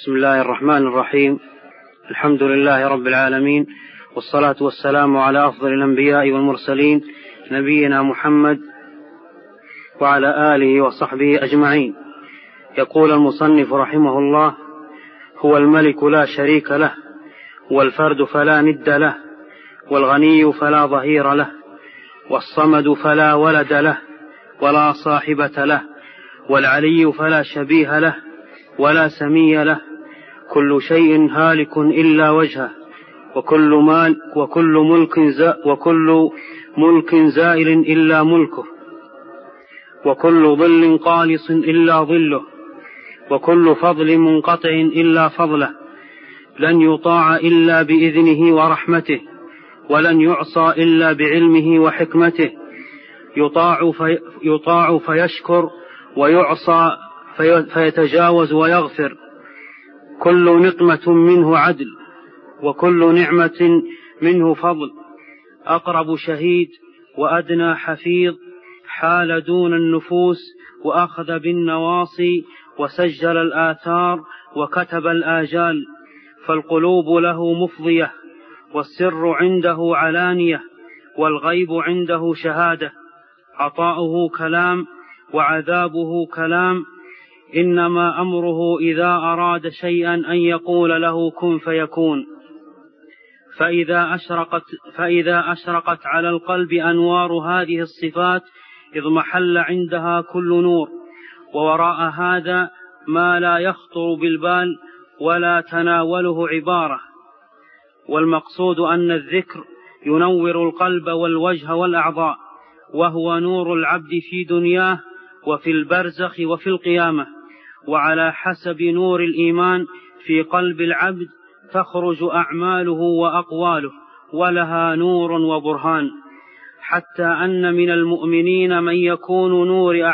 بسم الله الرحمن الرحيم. الحمد لله رب العالمين، والصلاة والسلام على أفضل الأنبياء والمرسلين نبينا محمد وعلى آله وصحبه أجمعين. يقول المصنف رحمه الله: هو الملك لا شريك له، والفرد فلا ند له، والغني فلا ظهير له، والصمد فلا ولد له ولا صاحبة له، والعلي فلا شبيه له ولا سمي له. كل شيء هالك إلا وجهه، وكل ملك زائل إلا ملكه، وكل ظل قالص إلا ظله، وكل فضل منقطع إلا فضله. لن يطاع إلا بإذنه ورحمته، ولن يعصى إلا بعلمه وحكمته. يطاع فيشكر، ويعصى فيتجاوز ويغفر. كل نقمة منه عدل، وكل نعمة منه فضل. أقرب شهيد وأدنى حفيظ، حال دون النفوس وأخذ بالنواصي، وسجل الآثار وكتب الآجال. فالقلوب له مفضية، والسر عنده علانية، والغيب عنده شهادة. عطاؤه كلام وعذابه كلام. إنما أمره إذا أراد شيئا أن يقول له كن فيكون. فإذا أشرقت على القلب أنوار هذه الصفات اضمحل عندها كل نور، ووراء هذا ما لا يخطر بالبال ولا تناوله عبارة. والمقصود أن الذكر ينور القلب والوجه والأعضاء، وهو نور العبد في دنياه وفي البرزخ وفي القيامة. وعلى حسب نور الإيمان في قلب العبد تخرج أعماله وأقواله، ولها نور وبرهان. حتى أن من المؤمنين من يكون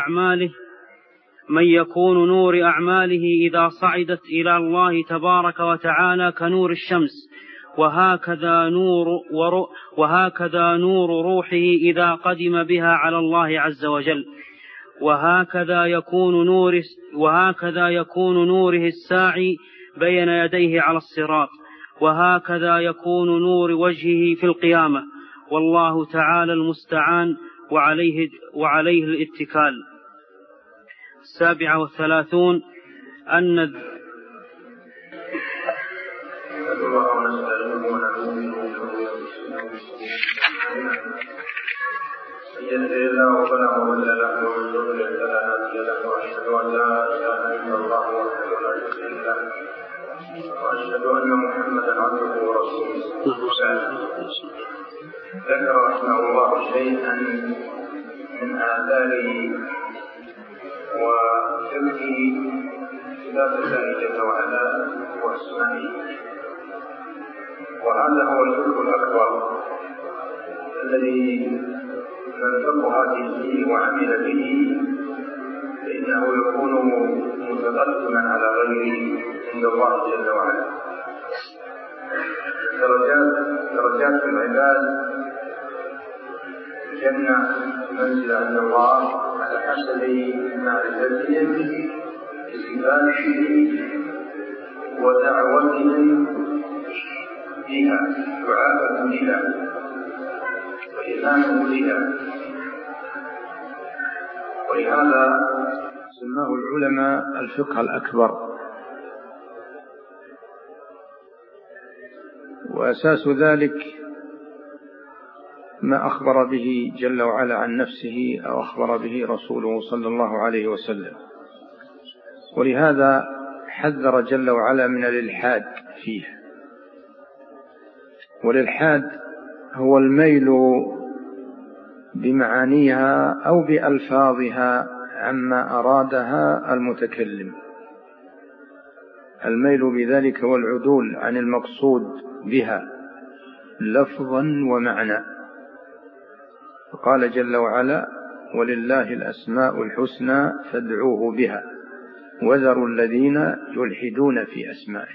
نور أعماله إذا صعدت إلى الله تبارك وتعالى كنور الشمس، وهكذا نور روحه إذا قدم بها على الله عز وجل. وهكذا يكون نوره الساعي بين يديه على الصراط، وهكذا يكون نور وجهه في القيامة. والله تعالى المستعان، وعليه الاتكال. 37 أن يهده الله فلا مضل له ومن يضلل فلا هادي له، واشهد ان لا اله الا الله وحده لا شريك له، واشهد ان محمدا عبده ورسوله. ذكر رحمه الله شيئا من آثاره وفقه صفات الله جل وعلا واسمائه، وهذا هو الفقه الأكبر الذي من فقه به وعمل به فإنه يكون متقدما على غيره عند الله جل وعلا. درجات العباد الجنة منزل عند الله على حسب معرفتهم بصفاته ودعوتهم بها، دعاء بها وإيمان بها. ولهذا سماه العلماء الفقه الأكبر. وأساس ذلك ما أخبر به جل وعلا عن نفسه أو أخبر به رسوله صلى الله عليه وسلم. ولهذا حذر جل وعلا من الإلحاد فيه. والإلحاد هو الميل بمعانيها أو بألفاظها عما أرادها المتكلم. الميل بذلك هو العدول عن المقصود بها لفظا ومعنى. فقال جل وعلا: ولله الأسماء الحسنى فادعوه بها وذروا الذين يلحدون في أسمائه.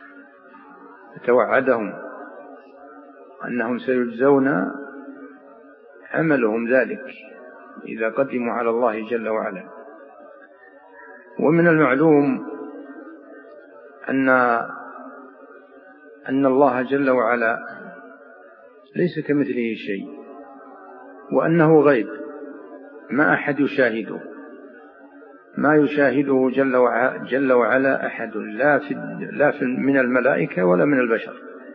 فتوعدهم أنهم سيجزون عملهم ذلك إذا قدموا على الله جل وعلا. ومن المعلوم أن الله جل وعلا ليس كمثله شيء، وأنه غيب ما أحد يشاهده، ما يشاهده جل وعلا أحد، لا من الملائكة ولا من البشر.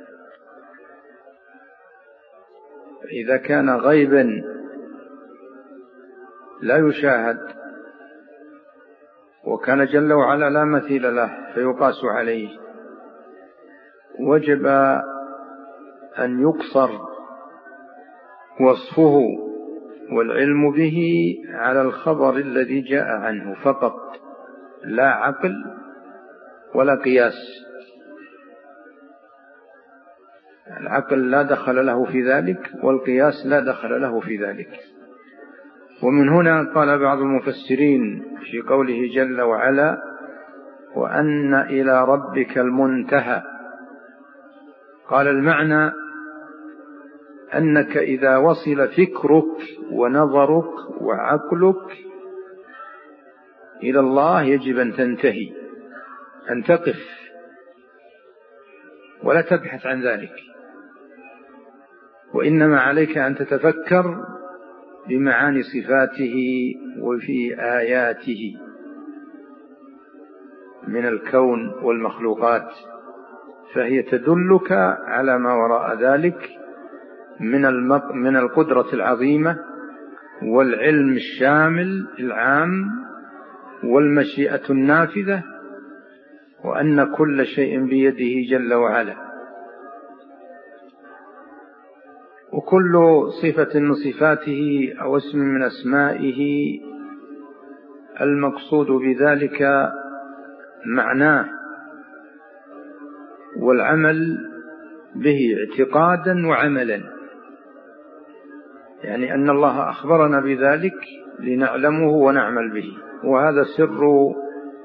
إذا كان غيبا لا يشاهد وكان جل وعلا لا مثيل له فيقاس عليه، وجب أن يقصر وصفه والعلم به على الخبر الذي جاء عنه فقط، لا عقل ولا قياس. العقل لا دخل له في ذلك، والقياس لا دخل له في ذلك. ومن هنا قال بعض المفسرين في قوله جل وعلا: وأن إلى ربك المنتهى، قال المعنى أنك إذا وصل فكرك ونظرك وعقلك إلى الله يجب أن تنتهي، أن تقف ولا تبحث عن ذلك، وإنما عليك أن تتفكر بمعاني صفاته وفي آياته من الكون والمخلوقات، فهي تدلك على ما وراء ذلك من القدرة العظيمة والعلم الشامل العام والمشيئة النافذة، وأن كل شيء بيده جل وعلا. وكل صفة من صفاته أو اسم من أسمائه المقصود بذلك معناه والعمل به اعتقادا وعملا، يعني أن الله أخبرنا بذلك لنعلمه ونعمل به. وهذا سر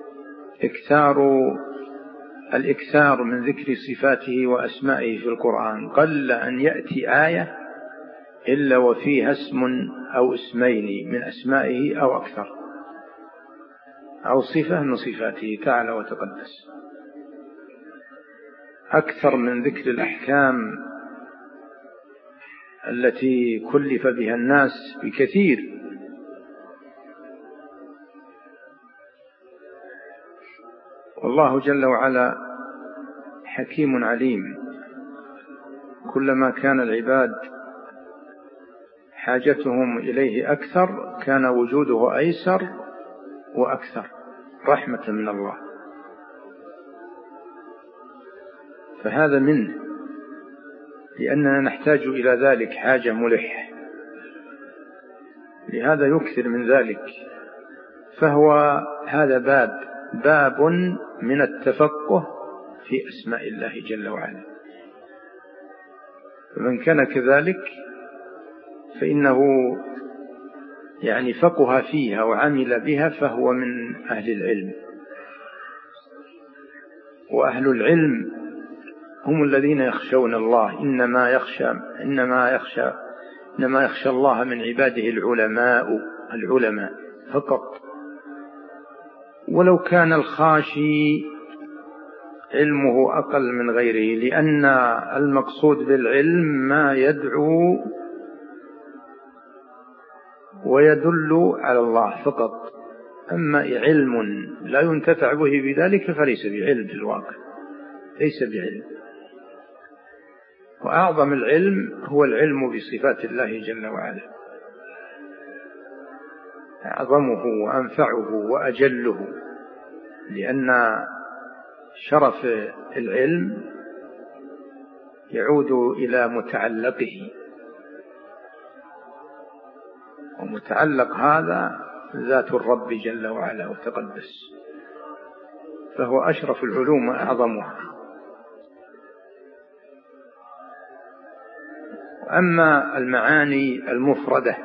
الإكثار من ذكر صفاته وأسمائه في القرآن. قل أن يأتي آية إلا وفيها اسم أو اسمين من أسمائه أو أكثر، أو صفة من صفاته تعالى وتقدس، أكثر من ذكر الأحكام التي كلف بها الناس بكثير. والله جل وعلا حكيم عليم، كلما كان العباد حاجتهم إليه أكثر كان وجوده أيسر وأكثر رحمة من الله، فهذا منه، لأننا نحتاج إلى ذلك حاجة ملحة، لهذا يكثر من ذلك. فهو هذا باب من التفقه في أسماء الله جل وعلا، فمن كان كذلك فإنه يعني فقه فيها وعمل بها، فهو من أهل العلم. وأهل العلم هم الذين يخشون الله، إنما يخشى الله من عباده العلماء فقط. ولو كان الخاشي علمه أقل من غيره، لأن المقصود بالعلم ما يدعو ويدل على الله فقط. أما علم لا ينتفع به بذلك فليس بعلم في الواقع، ليس بعلم. وأعظم العلم هو العلم بصفات الله جل وعلا، أعظمه وأنفعه وأجله، لأن شرف العلم يعود إلى متعلقه، ومتعلق هذا ذات الرب جل وعلا وتقدس، فهو أشرف العلوم وأعظمها. أما المعاني المفردة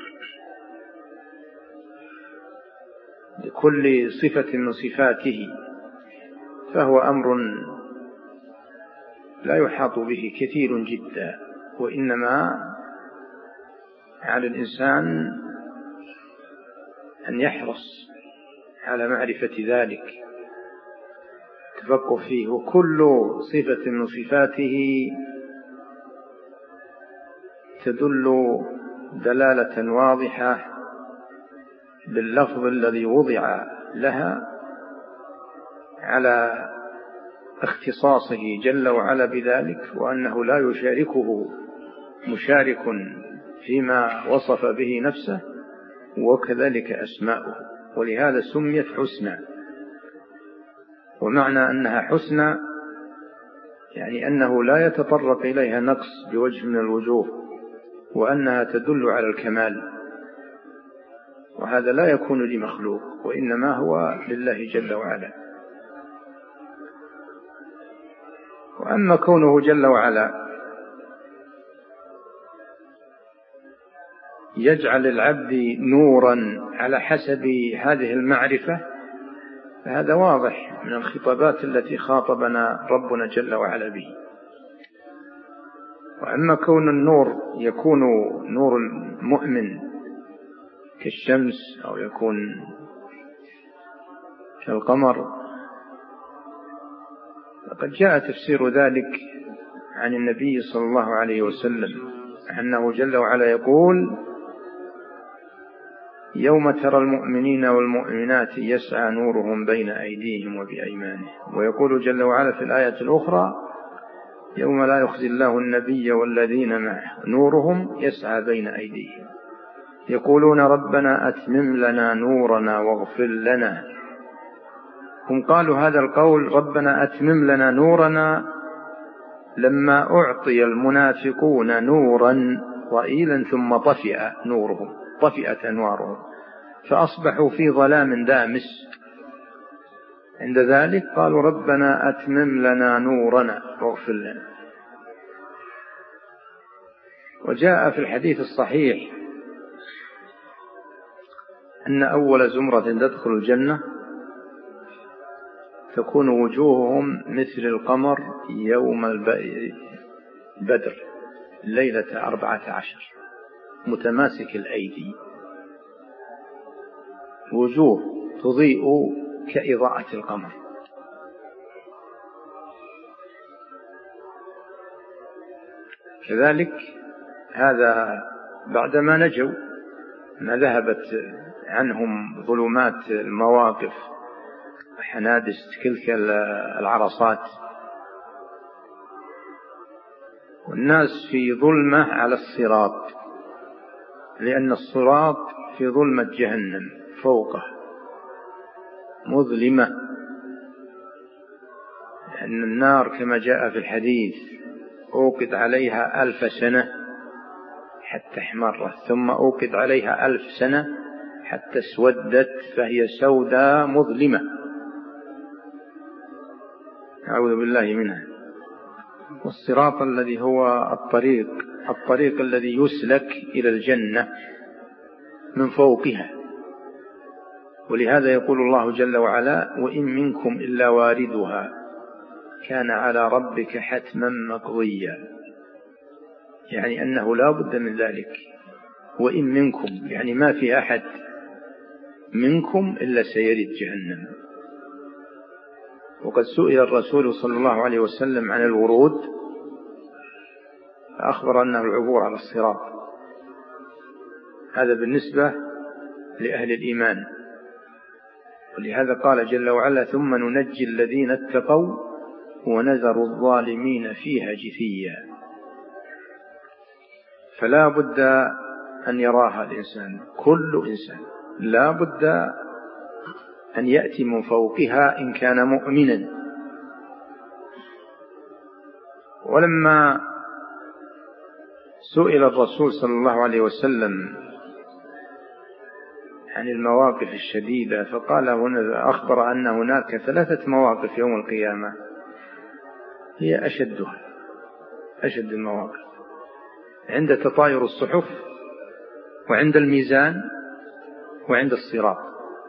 لكل صفة من صفاته فهو أمر لا يحاط به كثير جدا، وإنما على الإنسان أن يحرص على معرفة ذلك. التفقه فيه. وكل صفة من صفاته تدل دلالة واضحة باللفظ الذي وضع لها على اختصاصه جل وعلا بذلك، وأنه لا يشاركه مشارك فيما وصف به نفسه، وكذلك أسماؤه، ولهذا سميت حسنى. ومعنى أنها حسنى يعني أنه لا يتطرق إليها نقص بوجه من الوجوه، وأنها تدل على الكمال، وهذا لا يكون لمخلوق، وإنما هو لله جل وعلا. وأما كونه جل وعلا يجعل العبد نورا على حسب هذه المعرفة، فهذا واضح من الخطابات التي خاطبنا ربنا جل وعلا به. وأما كون النور يكون نور المؤمن كالشمس أو يكون كالقمر، فقد جاء تفسير ذلك عن النبي صلى الله عليه وسلم أنه جل وعلا يقول: يوم ترى المؤمنين والمؤمنات يسعى نورهم بين أيديهم وبأيمانهم. ويقول جل وعلا في الآية الأخرى: يوم لا يخزي الله النبي والذين معه نورهم يسعى بين أيديهم يقولون ربنا أتمم لنا نورنا واغفر لنا. هم قالوا هذا القول ربنا أتمم لنا نورنا لما أعطي المنافقون نورا ضئيلا ثم طفئ نورهم، طفئت أنوارهم، فأصبحوا في ظلام دامس. عند ذلك قالوا ربنا أتمم لنا نورنا واغفر لنا. وجاء في الحديث الصحيح أن أول زمرة تدخل الجنة تكون وجوههم مثل القمر يوم البدر ليلة 14 متماسك الأيدي، وجوه تضيء كإضاءة القمر. كذلك هذا بعدما نجوا، ما ذهبت عنهم ظلمات المواقف وحنادس تلك العرصات، والناس في ظلمة على الصراط، لأن الصراط في ظلمة جهنم فوقه مظلمة، لأن النار كما جاء في الحديث أوقد عليها 1000 سنة حتى احمرت، ثم أوقد عليها 1000 سنة حتى اسودت، فهي سوداء مظلمة، أعوذ بالله منها. والصراط الذي هو الطريق الذي يسلك إلى الجنة من فوقها. ولهذا يقول الله جل وعلا: وإن منكم إلا واردها كان على ربك حتما مقضيا، يعني أنه لا بد من ذلك. وإن منكم يعني ما في أحد منكم إلا سيرد جهنم. وقد سئل الرسول صلى الله عليه وسلم عن الورود، فأخبر أنه العبور على الصراط. هذا بالنسبة لأهل الإيمان. ولهذا قال جل وعلا: ثم ننجي الذين اتقوا ونذر الظالمين فيها جثيا. فلا بد أن يراها الإنسان، كل إنسان لا بد أن يأتي من فوقها إن كان مؤمنا. ولما سئل الرسول صلى الله عليه وسلم عن المواقف الشديدة، فقال هنا أخبر أن هناك 3 مواقف يوم القيامة هي أشد المواقف: عند تطاير الصحف، وعند الميزان، وعند الصراط.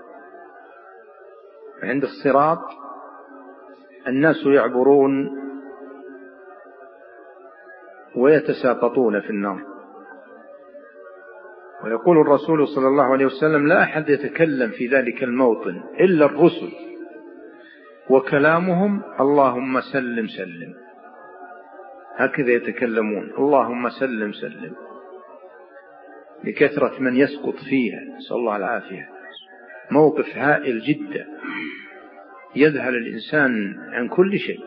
عند الصراط الناس يعبرون ويتساقطون في النار، ويقول الرسول صلى الله عليه وسلم: لا أحد يتكلم في ذلك الموطن إلا الرسل وكلامهم اللهم سلم سلم، هكذا يتكلمون، اللهم سلم سلم، لكثرة من يسقط فيها، نسأل الله العافية. موقف هائل جدا، يذهل الإنسان عن كل شيء.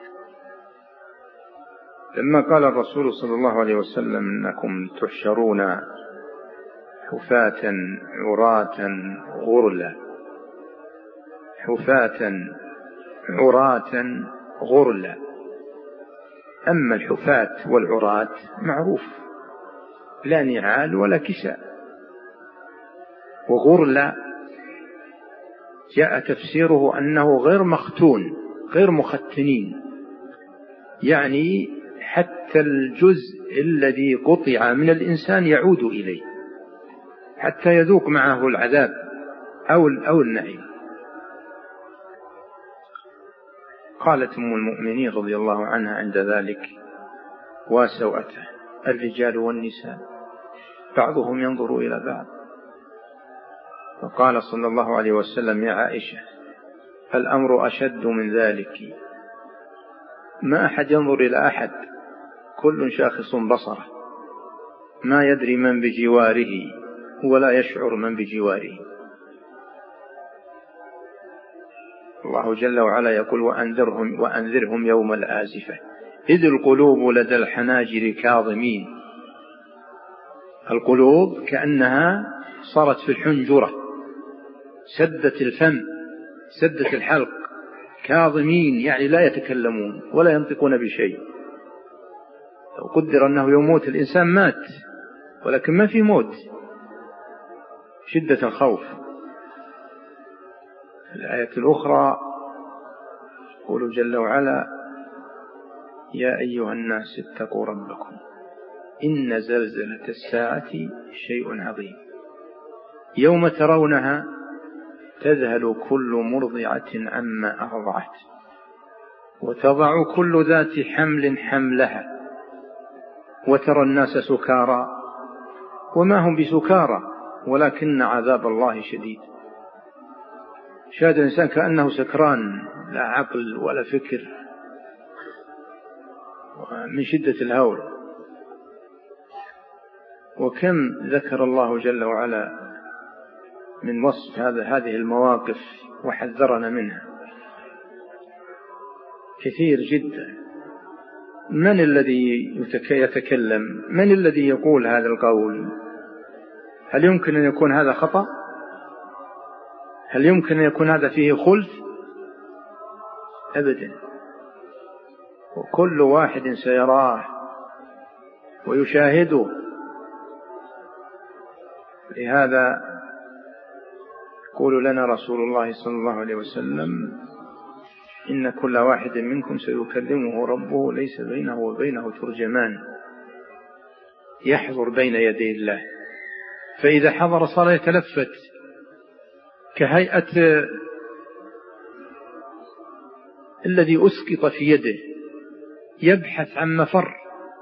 لما قال الرسول صلى الله عليه وسلم إنكم تحشرون حفاة عراة غرلا، حفاة عراة غرلا. أما الحفاة والعراة معروف، لا نعال ولا كساء. وغرلا جاء تفسيره أنه غير مختون، غير مختنين، يعني حتى الجزء الذي قطع من الإنسان يعود إليه حتى يذوق معه العذاب أو النعيم. قالت أم المؤمنين رضي الله عنها عند ذلك: وسوءته الرجال والنساء بعضهم ينظر إلى بعض. فقال صلى الله عليه وسلم: يا عائشة، الأمر أشد من ذلك، ما أحد ينظر إلى أحد، كل شاخص بصره، ما يدري من بجواره ولا يشعر من بجواره. الله جل وعلا يقول: وأنذرهم يوم الآزفة إذ القلوب لدى الحناجر كاظمين. القلوب كأنها صارت في الحنجرة، سدت الفم، سدت الحلق، كاظمين يعني لا يتكلمون ولا ينطقون بشيء. لو قدر أنه يموت الإنسان مات، ولكن ما في موت، شدة الخوف. الآية الأخرى يقول جل وعلا: يا أيها الناس اتقوا ربكم إن زلزلة الساعة شيء عظيم يوم ترونها تذهل كل مرضعة عما أرضعت وتضع كل ذات حمل حملها وترى الناس سكارى وما هم بسكارى ولكن عذاب الله شديد. شاهد الإنسان كأنه سكران، لا عقل ولا فكر، من شدة الهول. وكم ذكر الله جل وعلا من وصف هذه المواقف وحذرنا منها كثير جدا. من الذي يتكلم؟ من الذي يقول هذا القول؟ هل يمكن أن يكون هذا خطأ؟ هل يمكن أن يكون هذا فيه خلف؟ أبدا. وكل واحد سيراه ويشاهده. لهذا يقول لنا رسول الله صلى الله عليه وسلم: إن كل واحد منكم سيكلمه ربه ليس بينه وبينه ترجمان، يحضر بين يدي الله، فإذا حضر صار يتلفت كهيئة الذي أسقط في يده، يبحث عن مفر،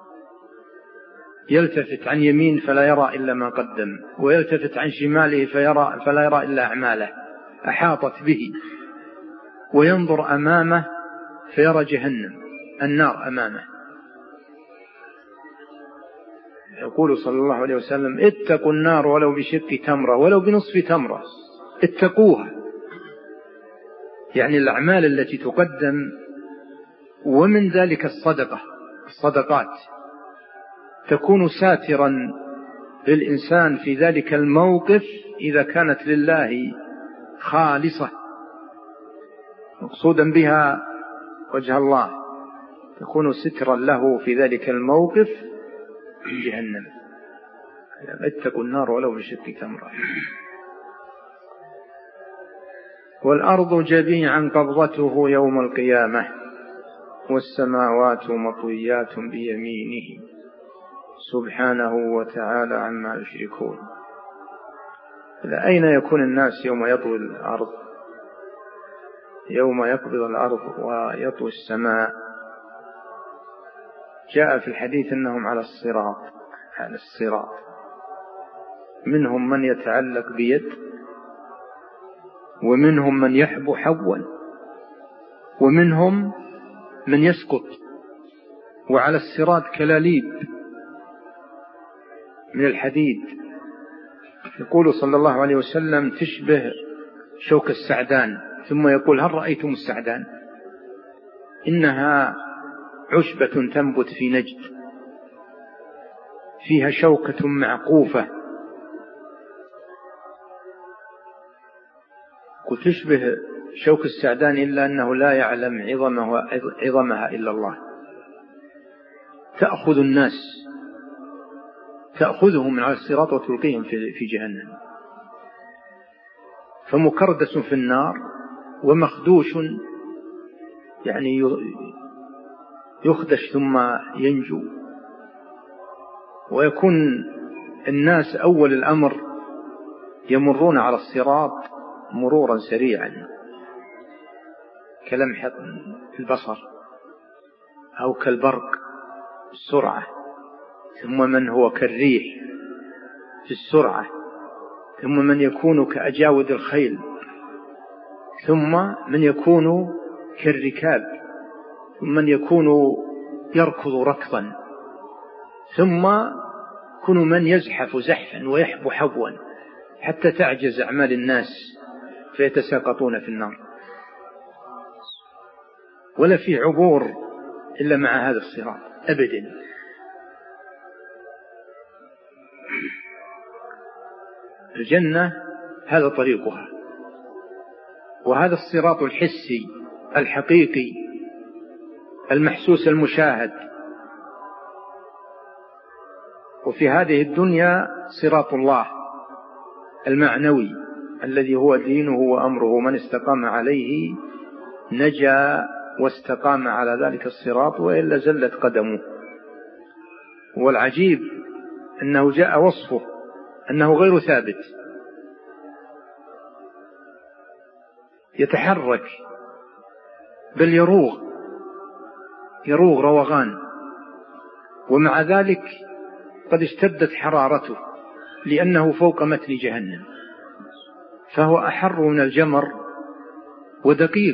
يلتفت عن يمين فلا يرى إلا ما قدم، ويلتفت عن شماله فلا يرى إلا أعماله أحاطت به، وينظر أمامه فيرى جهنم، النار أمامه. يقول صلى الله عليه وسلم: اتقوا النار ولو بشق تمرة، ولو بنصف تمرة، اتقوها. يعني الأعمال التي تقدم، ومن ذلك الصدقات تكون ساترا للإنسان في ذلك الموقف إذا كانت لله خالصة مقصودا بها وجه الله، تكون سترا له في ذلك الموقف في جهنم. اتقوا النار ولو بشق تمرة. والأرض جميعا قبضته يوم القيامة والسماوات مطويات بيمينه سبحانه وتعالى عما يشركون. أين يكون الناس يوم يطوي الأرض؟ يوم يقبض الأرض ويطوي السماء. جاء في الحديث أنهم على الصراط، منهم من يتعلق بيد، ومنهم من يحبو حوا، ومنهم من يسقط، وعلى الصراط كلاليب من الحديد. يقول صلى الله عليه وسلم تشبه شوك السعدان، ثم يقول هل رأيتم السعدان؟ إنها عشبة تنبت في نجد فيها شوكة معقوفة، وتشبه شوك السعدان إلا أنه لا يعلم عظمها إلا الله. تأخذ الناس، تأخذهم من على الصراط وتلقيهم في جهنم، فمكردس في النار ومخدوش، يعني يخدش ثم ينجو. ويكون الناس أول الأمر يمرون على الصراط مرورا سريعا كلمح البصر أو كالبرق السرعة، ثم من هو كالريح في السرعة، ثم من يكون كأجاود الخيل، ثم من يكون كالركاب، ثم من يكون يركض ركضا، ثم يكون من يزحف زحفا ويحبو حبوا حتى تعجز أعمال الناس فيتساقطون في النار. ولا في عبور إلا مع هذا الصراط أبدا. الجنة هذا طريقها، وهذا الصراط الحسي الحقيقي المحسوس المشاهد. وفي هذه الدنيا صراط الله المعنوي الذي هو دينه وأمره، من استقام عليه نجا واستقام على ذلك الصراط، وإلا زلت قدمه. والعجيب أنه جاء وصفه أنه غير ثابت، يتحرك بل يروغ روغان، ومع ذلك قد اشتدت حرارته لأنه فوق متن جهنم، فهو أحر من الجمر ودقيق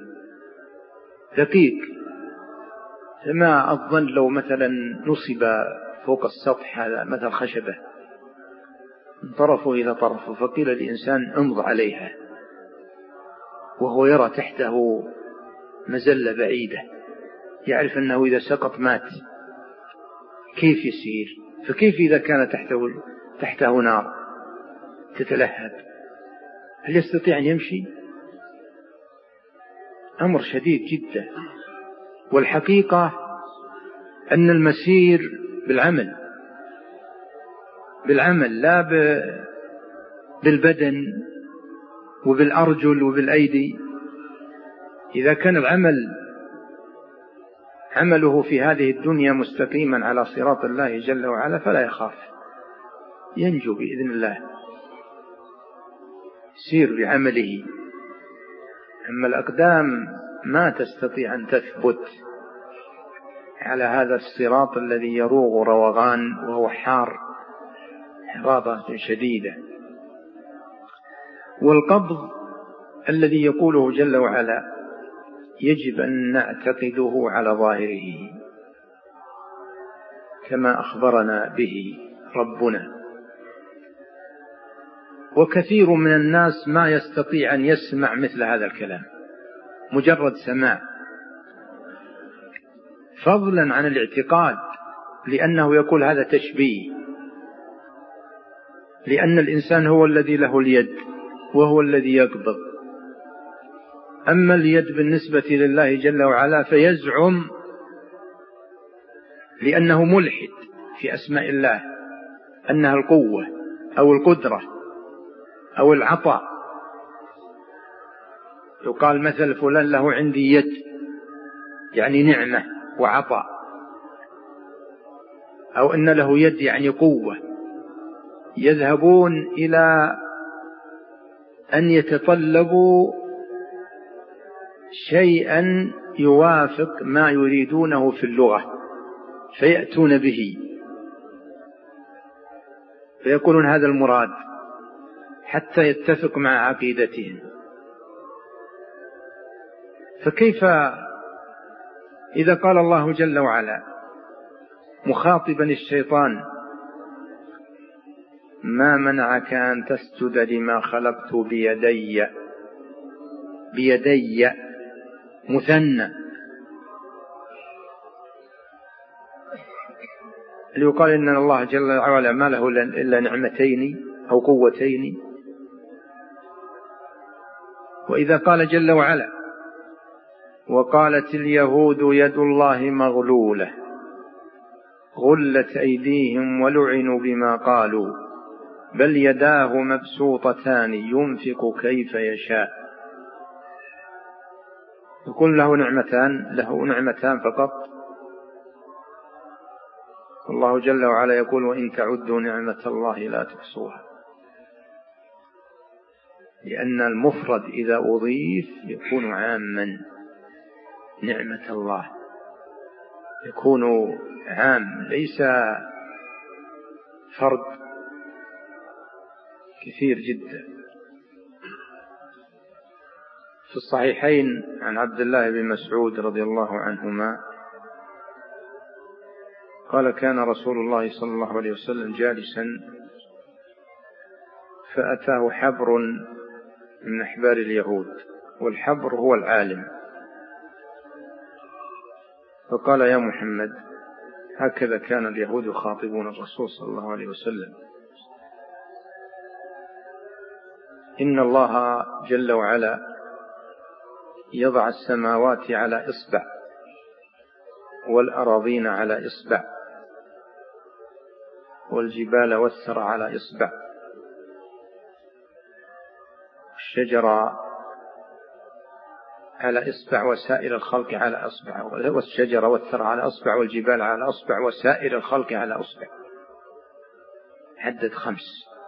فما أظن لو مثلا نصب فوق السطح هذا مثل خشبة من طرفه إلى طرفه فقيل للإنسان امض عليها وهو يرى تحته مزلة بعيدة، يعرف أنه إذا سقط مات، كيف يسير؟ فكيف إذا كان تحته نار تتلهب؟ هل يستطيع أن يمشي؟ أمر شديد جدا. والحقيقة أن المسير بالعمل لا بالبدن وبالأرجل وبالأيدي. إذا كان عمله في هذه الدنيا مستقيما على صراط الله جل وعلا فلا يخاف، ينجو بإذن الله، يسير بعمله. أما الأقدام ما تستطيع أن تثبت على هذا الصراط الذي يروغ روغان وهو حار حرارة شديدة. والقبض الذي يقوله جل وعلا يجب أن نعتقده على ظاهره كما أخبرنا به ربنا. وكثير من الناس ما يستطيع أن يسمع مثل هذا الكلام، مجرد سماع، فضلا عن الاعتقاد، لأنه يقول هذا تشبيه، لأن الإنسان هو الذي له اليد وهو الذي يقبض. أما اليد بالنسبة لله جل وعلا فيزعم، لأنه ملحد في أسماء الله، أنها القوة أو القدرة أو العطاء. يقال مثل فلان له عندي يد، يعني نعمة وعطاء، أو أن له يد يعني قوة. يذهبون إلى أن يتطلبوا شيئا يوافق ما يريدونه في اللغة فيأتون به، فيقولون هذا المراد حتى يتفق مع عقيدتهم. فكيف إذا قال الله جل وعلا مخاطبا الشيطان: ما منعك أن تسجد لما خلقت بيدي مثنى، ليقال إن الله جل وعلا ما له إلا نعمتين أو قوتين. وإذا قال جل وعلا: وقالت اليهود يد الله مغلولة غلت أيديهم ولعنوا بما قالوا بل يداه مبسوطتان ينفق كيف يشاء، يكون له نعمتان فقط. الله جل وعلا يقول: وإن تعدوا نعمة الله لا تحصوها، لأن المفرد إذا أضيف يكون عاما. نعمة الله يكون عام، ليس فرد كثير جدا. في الصحيحين عن عبد الله بن مسعود رضي الله عنهما قال: كان رسول الله صلى الله عليه وسلم جالسا فأتاه حبر من أحبار اليهود، والحبر هو العالم، فقال: يا محمد، هكذا كان اليهود يخاطبون الرسول صلى الله عليه وسلم: إن الله جل وعلا يضع السماوات على إصبع والأراضين على إصبع والجبال والثرى على إصبع والشجر على إصبع وسائر الخلق على أصبع، والشجر والثرى على أصبع والجبال على أصبع وسائر الخلق على أصبع. عدد 5.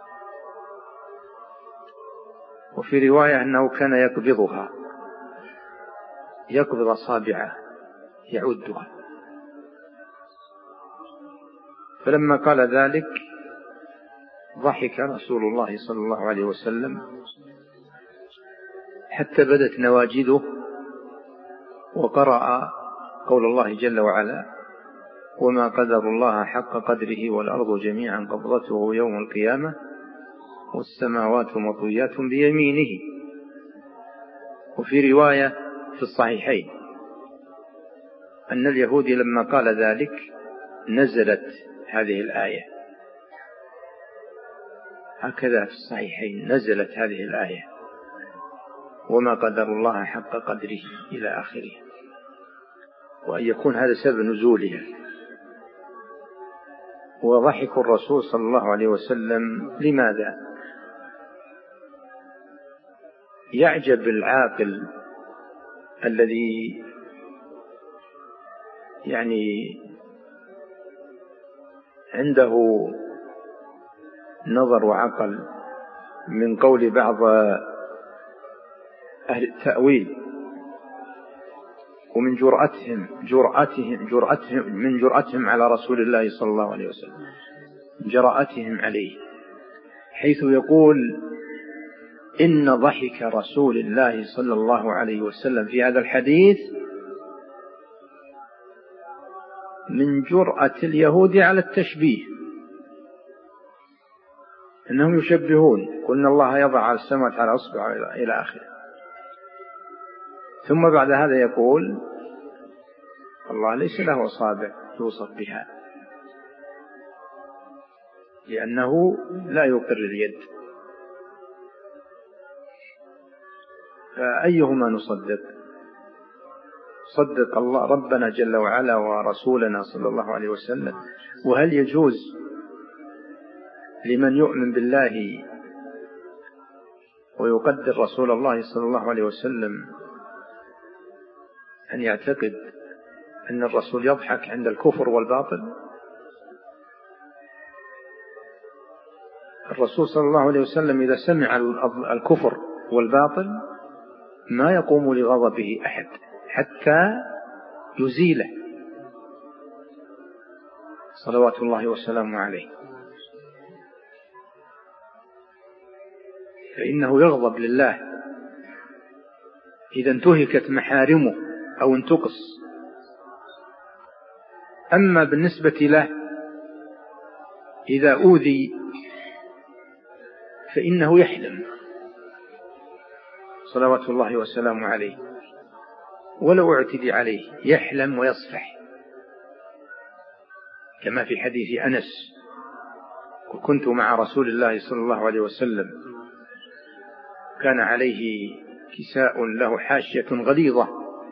وفي رواية أنه كان يقبض أصابعه يعدها. فلما قال ذلك ضحك رسول الله صلى الله عليه وسلم حتى بدت نواجذه، وقرأ قول الله جل وعلا: وما قدر الله حق قدره والأرض جميعا قبضته يوم القيامة والسماوات مطويات بيمينه. وفي رواية في الصحيحين أن اليهود لما قال ذلك نزلت هذه الآية، هكذا في الصحيحين نزلت هذه الآية: وما قدر الله حق قدره إلى آخره، وأن يكون هذا سبب نزولها. وضحك الرسول صلى الله عليه وسلم لماذا؟ يعجب العاقل الذي عنده نظر وعقل من قول بعض أهل التأويل، ومن جرأتهم على رسول الله صلى الله عليه وسلم، جرأتهم عليه، حيث يقول: إن ضحك رسول الله صلى الله عليه وسلم في هذا الحديث من جرأة اليهود على التشبيه، إنهم يشبهون، قلنا الله يضع السماوات على أصبع إلى آخره. ثم بعد هذا يقول: الله ليس له أصابع يوصف بها، لأنه لا يقر اليد. فأيهما نصدق؟ صدق الله ربنا جل وعلا ورسولنا صلى الله عليه وسلم. وهل يجوز لمن يؤمن بالله ويقدر رسول الله صلى الله عليه وسلم أن يعتقد أن الرسول يضحك عند الكفر والباطل؟ الرسول صلى الله عليه وسلم إذا سمع الكفر والباطل ما يقوم لغضبه أحد حتى يزيله صلوات الله وسلامه عليه، فإنه يغضب لله إذا انتهكت محارمه أو انتقص. أما بالنسبة له إذا أوذي فإنه يحلم صلوات الله وسلامه عليه، ولو اعتدي عليه يحلم ويصفح، كما في حديث أنس: كنت مع رسول الله صلى الله عليه وسلم كان عليه كساء له حاشية غليظة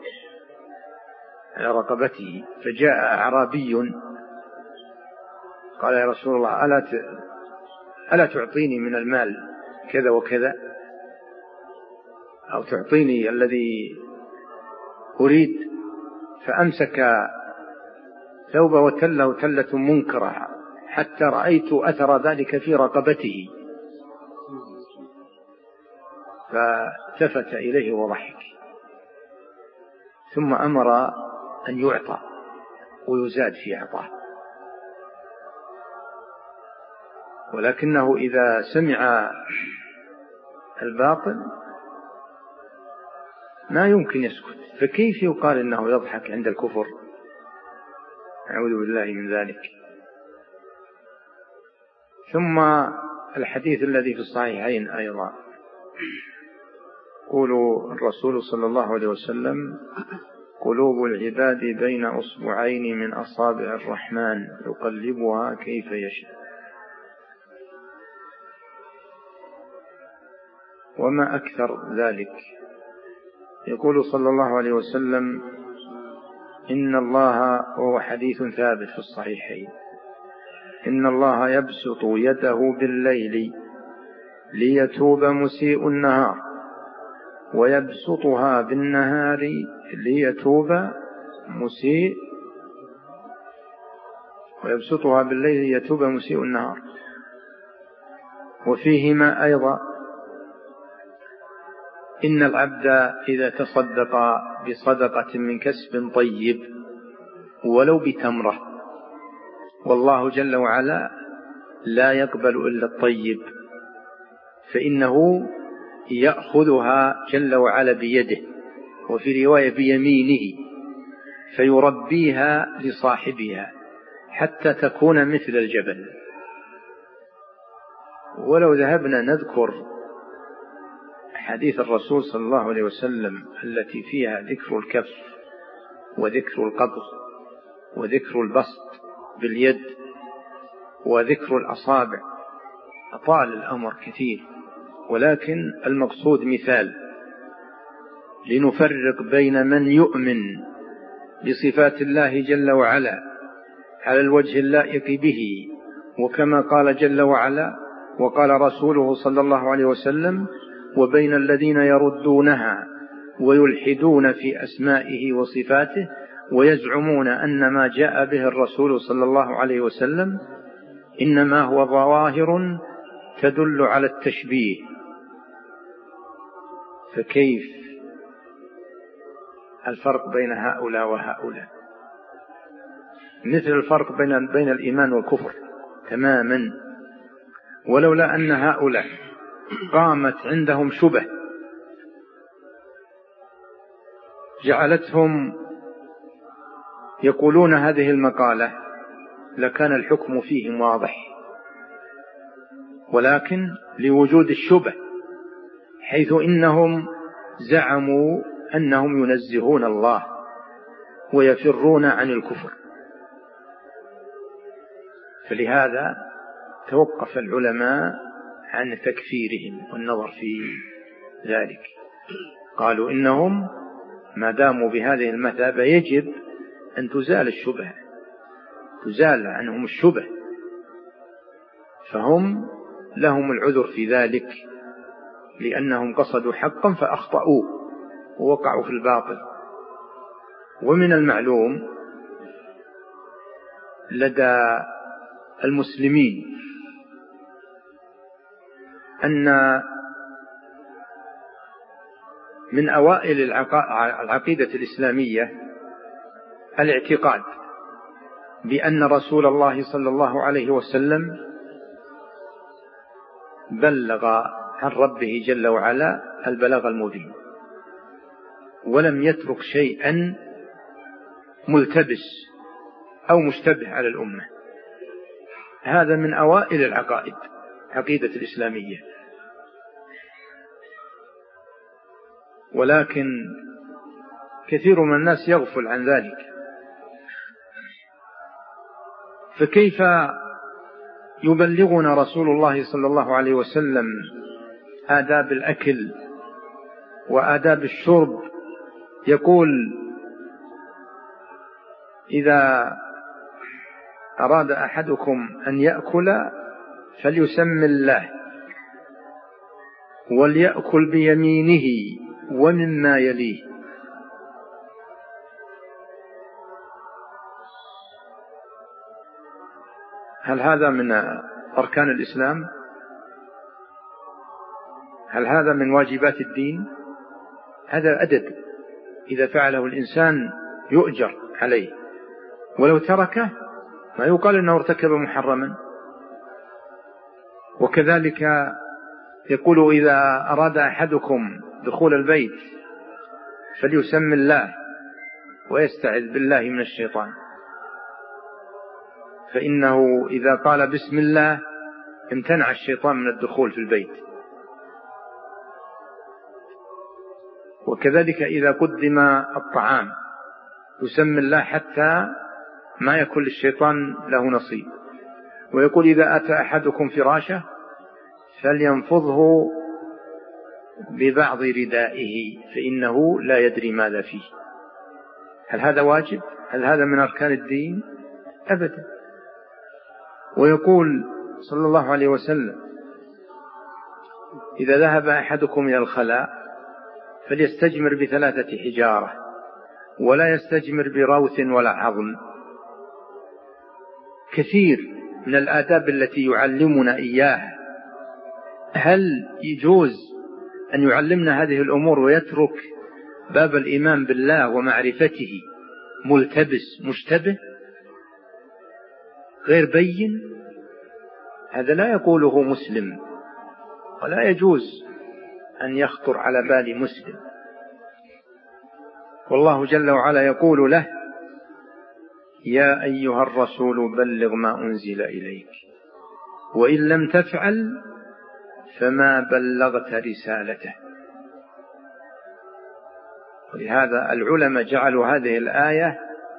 على رقبته، فجاء أعرابي قال: يا رسول الله ألا تعطيني من المال كذا وكذا، أو تعطيني الذي أريد؟ فأمسك ثوبه وتله تلة منكرة حتى رأيت أثر ذلك في رقبته، فالتفت إليه وضحك، ثم أمر أن يعطى ويزاد في عطاه. ولكنه إذا سمع الباطل ما يمكن يسكت، فكيف يقال إنه يضحك عند الكفر؟ أعوذ بالله من ذلك. ثم الحديث الذي في الصحيحين أيضا، يقول الرسول صلى الله عليه وسلم: قلوب العباد بين أصبعين من أصابع الرحمن يقلبها كيف يشاء. وما أكثر ذلك. يقول صلى الله عليه وسلم: إن الله، وهو حديث ثابت في الصحيحين، إن الله يبسط يده بالليل ليتوب مسيء النهار، ويبسطها بالنهار ويبسطها بالليل ليتوب مسيء النهار. وفيهما أيضا: إن العبد إذا تصدق بصدقة من كسب طيب ولو بتمرة، والله جل وعلا لا يقبل إلا الطيب، فإنه يأخذها جل وعلا بيده، وفي رواية بيمينه، فيربيها لصاحبها حتى تكون مثل الجبل. ولو ذهبنا نذكر حديث الرسول صلى الله عليه وسلم التي فيها ذكر الكف وذكر القبض وذكر البسط باليد وذكر الأصابع، أطال الأمر كثير، ولكن المقصود مثال لنفرق بين من يؤمن بصفات الله جل وعلا على الوجه اللائق به، وكما قال جل وعلا وقال رسوله صلى الله عليه وسلم، وبين الذين يردونها ويلحدون في أسمائه وصفاته ويزعمون أن ما جاء به الرسول صلى الله عليه وسلم إنما هو ظواهر تدل على التشبيه. فكيف الفرق بين هؤلاء وهؤلاء؟ مثل الفرق بين الإيمان والكفر تماما. ولولا أن هؤلاء قامت عندهم شبه جعلتهم يقولون هذه المقالة لكان الحكم فيهم واضح، ولكن لوجود الشبه، حيث إنهم زعموا أنهم ينزهون الله ويفرون عن الكفر، فلهذا توقف العلماء عن تكفيرهم والنظر في ذلك. قالوا إنهم ما داموا بهذه المثابة يجب أن تزال الشبهة، تزال عنهم الشبه، فهم لهم العذر في ذلك، لأنهم قصدوا حقا فأخطأوا ووقعوا في الباطل. ومن المعلوم لدى المسلمين أن من أوائل العقيدة الإسلامية الاعتقاد بأن رسول الله صلى الله عليه وسلم بلغ عن ربه جل وعلا البلاغ المبين، ولم يترك شيئا ملتبس أو مشتبه على الأمة. هذا من أوائل العقائد، عقيدة الإسلامية. ولكن كثير من الناس يغفل عن ذلك. فكيف يبلغنا رسول الله صلى الله عليه وسلم آداب الأكل وآداب الشرب؟ يقول: إذا أراد أحدكم أن يأكل فليسم الله، وليأكل بيمينه ومما يليه. هل هذا من أركان الإسلام؟ هل هذا من واجبات الدين؟ هذا أدب إذا فعله الإنسان يؤجر عليه، ولو تركه ما يقال أنه ارتكب محرما. وكذلك يقول: إذا أراد أحدكم دخول البيت فليسم الله ويستعذ بالله من الشيطان، فإنه إذا قال بسم الله امتنع الشيطان من الدخول في البيت. وكذلك إذا قدم الطعام يسمي الله حتى ما يكون للشيطان له نصيب. ويقول: إذا أتى أحدكم فراشه فلينفضه ببعض ردائه فإنه لا يدري ماذا فيه. هل هذا واجب؟ هل هذا من أركان الدين؟ أبدا. ويقول صلى الله عليه وسلم: إذا ذهب أحدكم إلى الخلاء فليستجمر ب3 حجارة، ولا يستجمر بروث ولا عظم. كثير من الآداب التي يعلمنا إياها. هل يجوز أن يعلمنا هذه الأمور ويترك باب الإيمان بالله ومعرفته ملتبس مشتبه غير بين؟ هذا لا يقوله مسلم، ولا يجوز أن يخطر على بال مسلم. والله جل وعلا يقول له: يا أيها الرسول بلغ ما أنزل إليك وإن لم تفعل فما بلغت رسالته. ولهذا العلماء جعلوا هذه الآية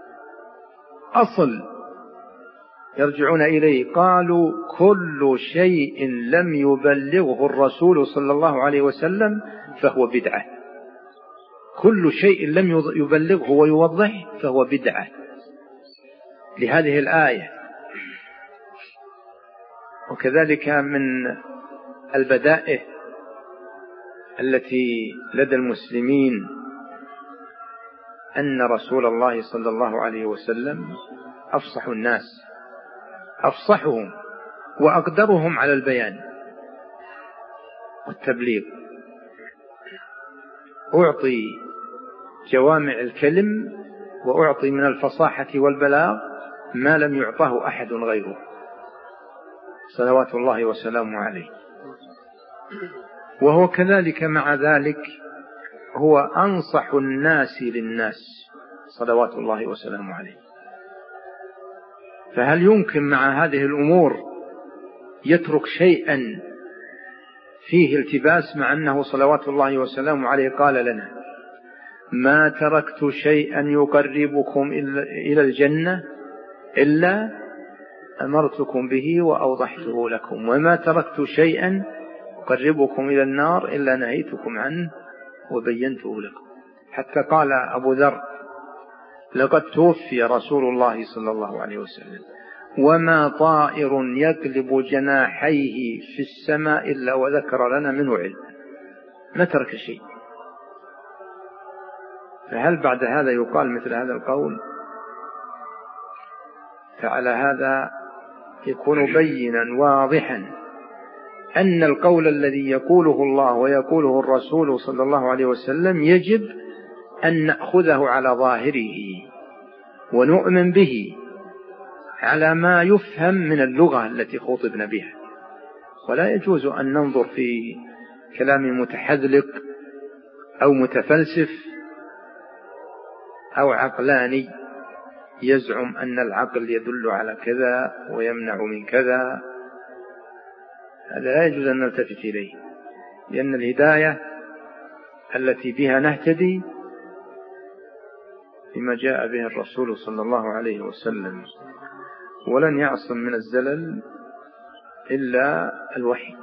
أصل يرجعون إليه. قالوا: كل شيء لم يبلغه الرسول صلى الله عليه وسلم فهو بدعة. كل شيء لم يبلغه ويوضحه فهو بدعة لهذه الآية. وكذلك من البدائع التي لدى المسلمين أن رسول الله صلى الله عليه وسلم أفصح الناس، أفصحهم وأقدرهم على البيان والتبليغ. أعطي جوامع الكلم وأعطي من الفصاحة والبلاغ ما لم يعطه أحد غيره صلوات الله وسلامه عليه. وهو كذلك مع ذلك هو أنصح الناس للناس صلوات الله وسلامه عليه. فهل يمكن مع هذه الأمور يترك شيئا فيه التباس، مع أنه صلوات الله وسلامه عليه قال لنا: ما تركت شيئا يقربكم إلى الجنة إلا أمرتكم به وأوضحته لكم، وما تركت شيئا يقربكم إلى النار إلا نهيتكم عنه وبينته لكم. حتى قال أبو ذر: لقد توفي رسول الله صلى الله عليه وسلم وما طائر يقلب جناحيه في السماء إلا وذكر لنا منه علم. ما ترك شيء. فهل بعد هذا يقال مثل هذا القول؟ فعلى هذا يكون بينا واضحا أن القول الذي يقوله الله ويقوله الرسول صلى الله عليه وسلم يجب أن نأخذه على ظاهره ونؤمن به على ما يفهم من اللغة التي خطبنا بها. ولا يجوز أن ننظر في كلام متحذلق أو متفلسف أو عقلاني يزعم أن العقل يدل على كذا ويمنع من كذا، هذا لا يجوز أن نلتفت إليه، لأن الهداية التي بها نهتدي بما جاء به الرسول صلى الله عليه وسلم، ولن يعصم من الزلل إلا الوحي.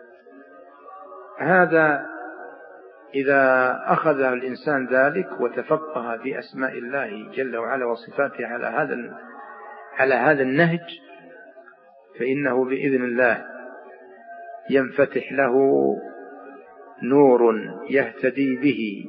هذا إذا أخذ الإنسان ذلك وتفقه في أسماء الله جل وعلا وصفاته على هذا النهج، فإنه بإذن الله ينفتح له نور يهتدي به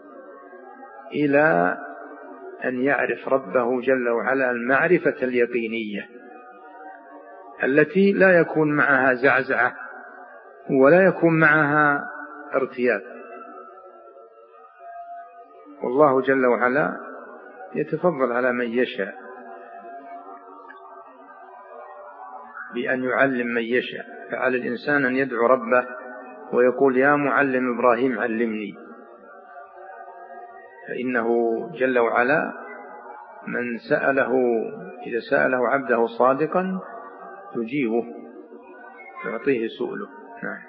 إلى أن يعرف ربه جل وعلا المعرفة اليقينية التي لا يكون معها زعزعة ولا يكون معها ارتياب. والله جل وعلا يتفضل على من يشاء بأن يعلم من يشاء، فعلى الإنسان أن يدعو ربه ويقول يا معلم إبراهيم علمني، فإنه جل وعلا من سأله إذا سأله عبده صادقا يجيبه يعطيه سؤله. نعم.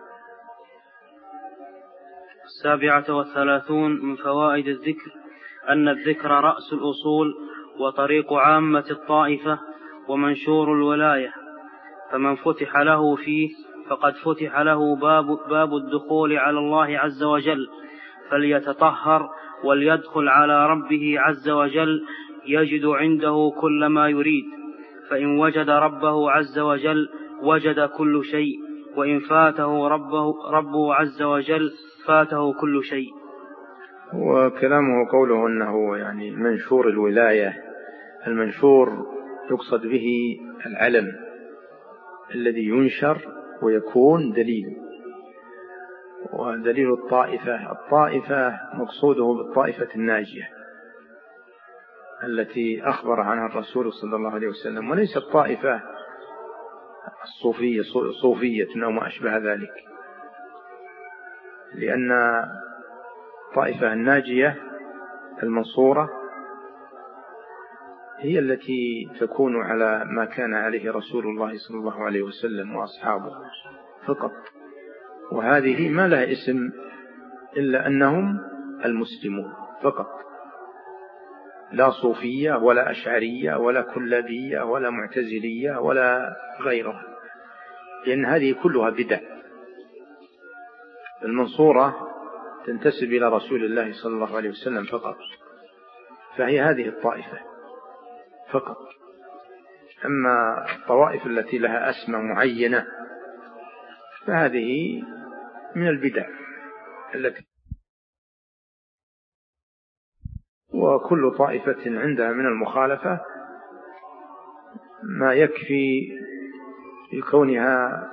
37 من فوائد الذكر أن الذكر رأس الأصول وطريق عامة الطائفة ومنشور الولاية، فمن فتح له فيه فقد فتح له باب الدخول على الله عز وجل، فليتطهر وليدخل على ربه عز وجل يجد عنده كل ما يريد، فإن وجد ربه عز وجل وجد كل شيء، وإن فاته ربه عز وجل فاته كل شيء. وكلامه قوله أنه يعني منشور الولاية، المنشور يقصد به العلم الذي ينشر ويكون دليل، ودليل الطائفة مقصوده بالطائفة الناجية التي أخبر عنها الرسول صلى الله عليه وسلم، وليس الطائفة صوفية أو ما أشبه ذلك، لأن الطائفة الناجية المنصورة هي التي تكون على ما كان عليه رسول الله صلى الله عليه وسلم وأصحابه فقط، وهذه ما لها اسم إلا أنهم المسلمون فقط، لا صوفية ولا أشعرية ولا كلابية ولا معتزلية ولا غيرها، لأن هذه كلها بدع. المنصورة تنتسب إلى رسول الله صلى الله عليه وسلم فقط، فهي هذه الطائفة فقط. أما الطوائف التي لها أسماء معينة فهذه من البدع التي، وكل طائفة عندها من المخالفة ما يكفي لكونها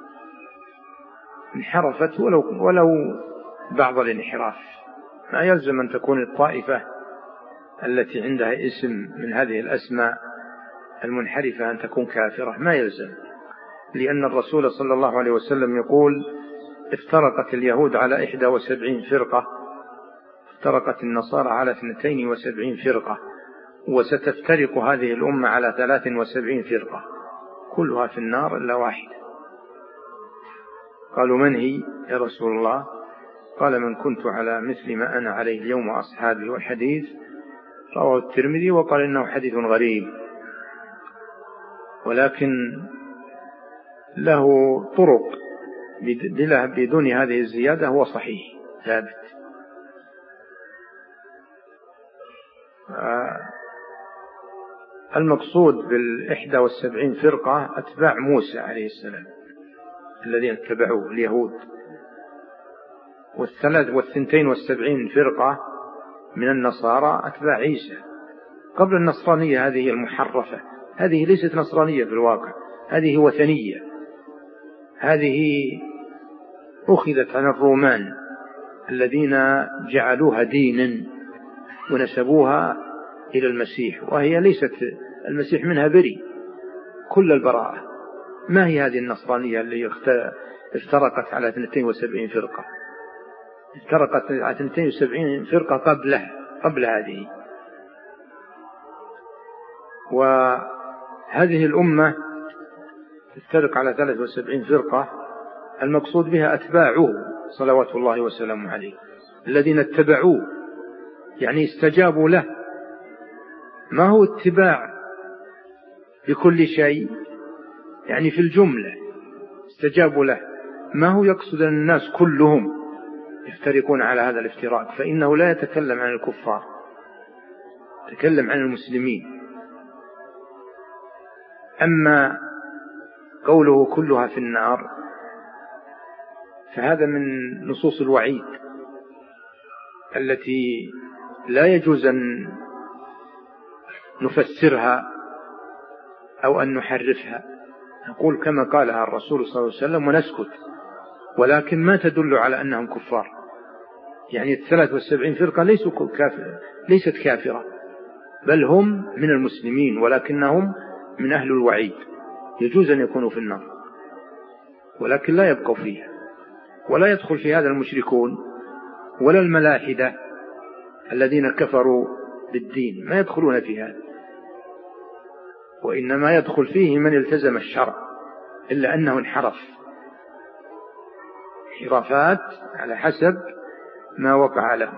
انحرفت ولو بعض الانحراف، ما يلزم أن تكون الطائفة التي عندها اسم من هذه الأسماء المنحرفة أن تكون كافرة، ما يلزم، لأن الرسول صلى الله عليه وسلم يقول افترقت اليهود على 71 فرقة، افترقت النصارى على 72 فرقة، وستفترق هذه الأمة على 73 فرقة كلها في النار إلا واحدة. قالوا من هي يا رسول الله؟ قال من كنت على مثل ما أنا عليه اليوم وأصحابي، والحديث رواه الترمذي وقال إنه حديث غريب، ولكن له طرق بدون هذه الزيادة هو صحيح ثابت. المقصود بال71 فرقة أتباع موسى عليه السلام الذين اتبعوه اليهود، وال72 فرقة من النصارى أتباع عيسى قبل النصرانية هذه المحرفة، هذه ليست نصرانية في الواقع، هذه وثنية، هذه أخذت عن الرومان الذين جعلوها دينا ونسبوها إلى المسيح، وهي ليست، المسيح منها بريء كل البراءة. ما هي هذه النصرانية اللي افترقت على 72 فرقة؟ افترقت على 72 فرقة قبل هذه، وهذه الأمة تفترق على 73 فرقة، المقصود بها أتباعه صلوات الله وسلامه عليه، الذين اتبعوه يعني استجابوا له. ما هو اتباع بكل شيء، يعني في الجملة استجابوا له، ما هو يقصد أن الناس كلهم يفترقون على هذا الافتراق، فإنه لا يتكلم عن الكفار، يتكلم عن المسلمين. أما قوله كلها في النار فهذا من نصوص الوعيد التي لا يجوز أن نفسرها أو أن نحرفها، نقول كما قالها الرسول صلى الله عليه وسلم ونسكت، ولكن ما تدل على أنهم كفار. يعني 73 فرقة ليست كافرة، بل هم من المسلمين ولكنهم من أهل الوعيد، يجوز أن يكونوا في النار ولكن لا يبقوا فيها، ولا يدخل في هذا المشركون ولا الملاحدة الذين كفروا بالدين، ما يدخلون في هذا، وإنما يدخل فيه من التزم الشرع، إلا أنه انحرف انحرافات على حسب ما وقع له.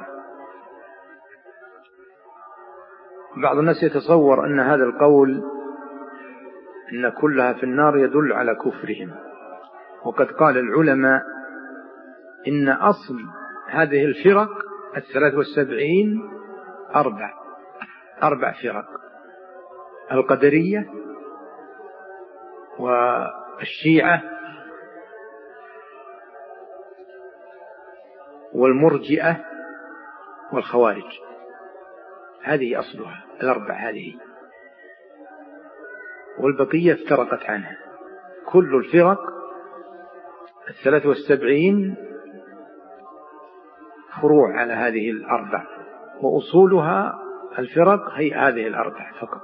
بعض الناس يتصور أن هذا القول إن كلها في النار يدل على كفرهم، وقد قال العلماء إن أصل هذه الفرق 73 أربع فرق: القدرية والشيعة والمرجئة والخوارج، هذه أصلها الأربع هذه، والبقية افترقت عنها. كل الفرق 73 فروع على هذه الأربع، وأصولها الفرق هي هذه الأربع فقط.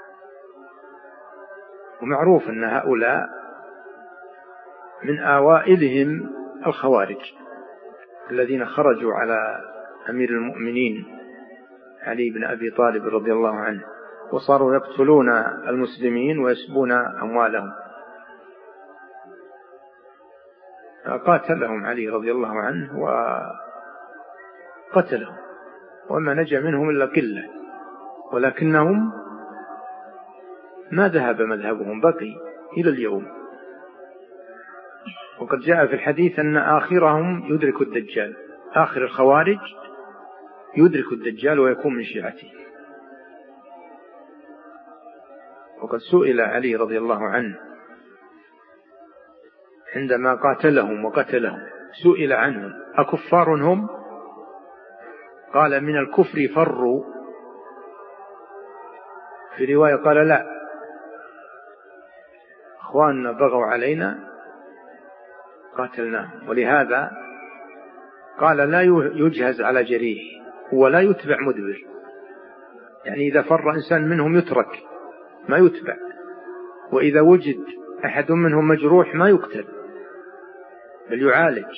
ومعروف أن هؤلاء من أوائلهم الخوارج الذين خرجوا على أمير المؤمنين علي بن أبي طالب رضي الله عنه، وصاروا يقتلون المسلمين ويسبون أموالهم، قاتلهم علي رضي الله عنه وقتلهم، وما نجا منهم إلا قلة، ولكنهم ما ذهب مذهبهم، بقي إلى اليوم. وقد جاء في الحديث أن آخرهم يدرك الدجال، آخر الخوارج يدرك الدجال ويكون من شيعته. وقد سئل علي رضي الله عنه عندما قاتلهم وقتلهم، سئل عنهم أكفار هم؟ قال من الكفر فروا، في رواية قال لا، أخواننا بغوا علينا قاتلناهم. ولهذا قال لا يجهز على جريح ولا يتبع مدبر، يعني إذا فر إنسان منهم يترك ما يتبع، وإذا وجد أحد منهم مجروح ما يقتل بل يعالج.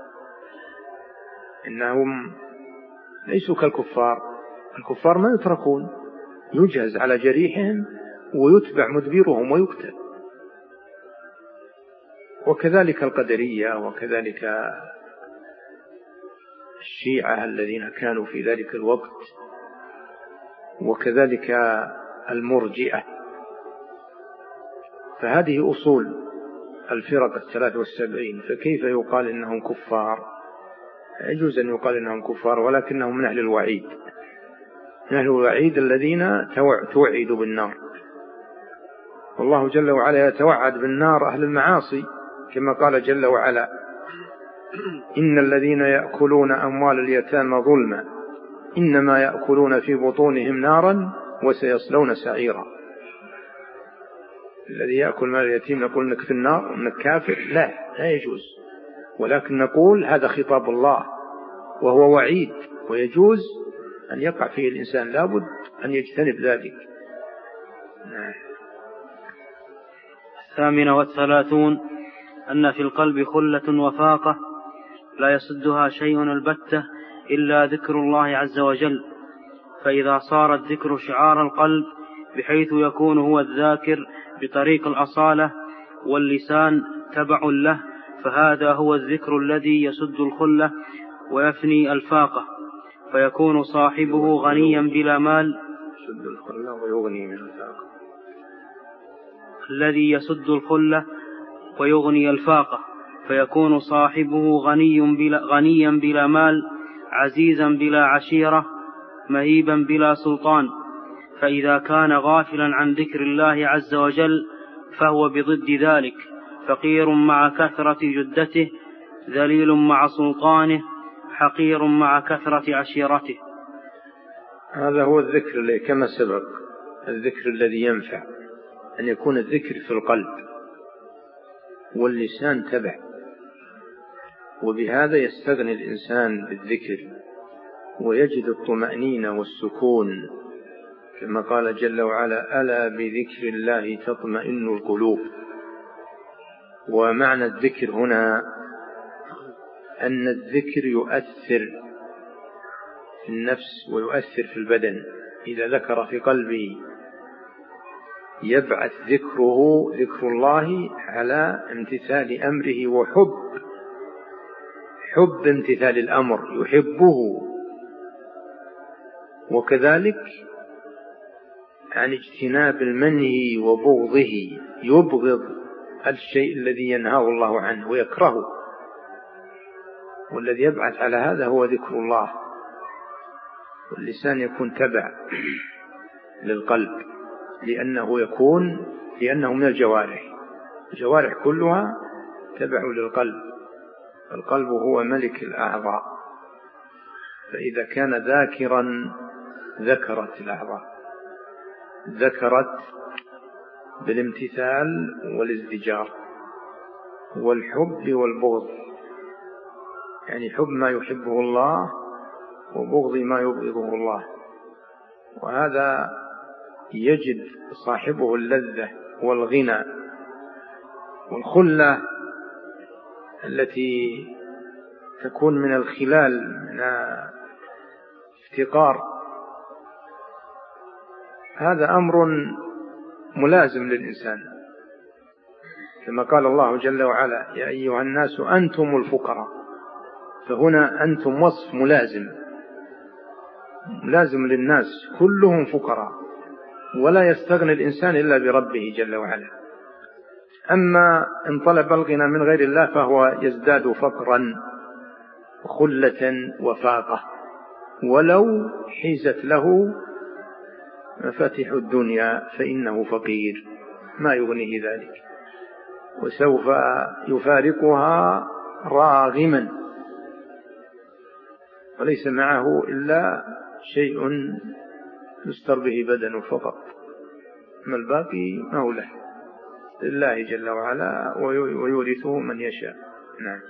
إنهم ليسوا كالكفار، الكفار ما يتركون، يجهز على جريحهم ويتبع مدبرهم ويقتل. وكذلك القدرية، وكذلك الشيعة الذين كانوا في ذلك الوقت، وكذلك المرجئة. فهذه أصول الفرق 73، فكيف يقال إنهم كفار؟ يجوز أن يقال إنهم كفار، ولكنهم من أهل الوعيد، من أهل الوعيد الذين توعدوا بالنار. والله جل وعلا يتوعد بالنار أهل المعاصي، كما قال جل وعلا إن الذين يأكلون أموال اليتامى ظلما إنما يأكلون في بطونهم نارا وسيصلون سعيرا. الذي يأكل مال اليتيم نقول إنك في النار إنك كافر؟ لا يجوز، ولكن نقول هذا خطاب الله وهو وعيد، ويجوز أن يقع فيه الإنسان، لابد أن يجتنب ذلك. 38 أن في القلب خلة وفاقة لا يصدها شيء البتة إلا ذكر الله عز وجل، فإذا صار الذكر شعار القلب بحيث يكون هو الذاكر بطريق الأصالة واللسان تبع له، فهذا هو الذكر الذي يسد الخلة ويفني الفاقة، فيكون صاحبه غنيا بلا مال. يسد الخلة ويغني من الفاقة. الذي يسد الخلة ويغني الفاقة، فيكون صاحبه غنيا بلا مال، عزيزا بلا عشيرة، مهيبا بلا سلطان. فإذا كان غافلا عن ذكر الله عز وجل فهو بضد ذلك، فقير مع كثرة جدته، ذليل مع سلطانه، حقير مع كثرة عشيرته. هذا هو الذكر كما سبق، الذكر الذي ينفع، أن يكون الذكر في القلب واللسان تبع، وبهذا يستغني الإنسان بالذكر ويجد الطمأنينة والسكون، كما قال جل وعلا: ألا بذكر الله تطمئن القلوب. ومعنى الذكر هنا أن الذكر يؤثر في النفس ويؤثر في البدن. إذا ذكر في قلبه يبعث ذكره، ذكر الله، على امتثال أمره وحب امتثال الأمر، يحبه. وكذلك عن اجتناب المنهي وبغضه، يبغض الشيء الذي ينهاه الله عنه ويكرهه. والذي يبعث على هذا هو ذكر الله. واللسان يكون تبع للقلب، لأنه من الجوارح. الجوارح كلها تبع للقلب. القلب هو ملك الأعضاء، فإذا كان ذاكرا ذكرت الأعضاء، ذكرت بالامتثال والازدجار والحب والبغض، يعني حب ما يحبه الله وبغض ما يبغضه الله. وهذا يجد صاحبه اللذة والغنى والخلة التي تكون من الخلال، من افتقار. هذا أمر ملازم للإنسان، كما قال الله جل وعلا: يا أيها الناس أنتم الفقراء. فهنا أنتم وصف ملازم للناس، كلهم فقراء، ولا يستغني الإنسان إلا بربه جل وعلا. أما إن طلب الغنى من غير الله فهو يزداد فقرا وخلة وفاقة، ولو حيزت له مفاتيح الدنيا فإنه فقير، ما يغنيه ذلك، وسوف يفارقها راغما، وليس معه إلا شيء يستر به بدنه فقط، ما الباقي مولى لله جل وعلا ويورثه من يشاء. نعم.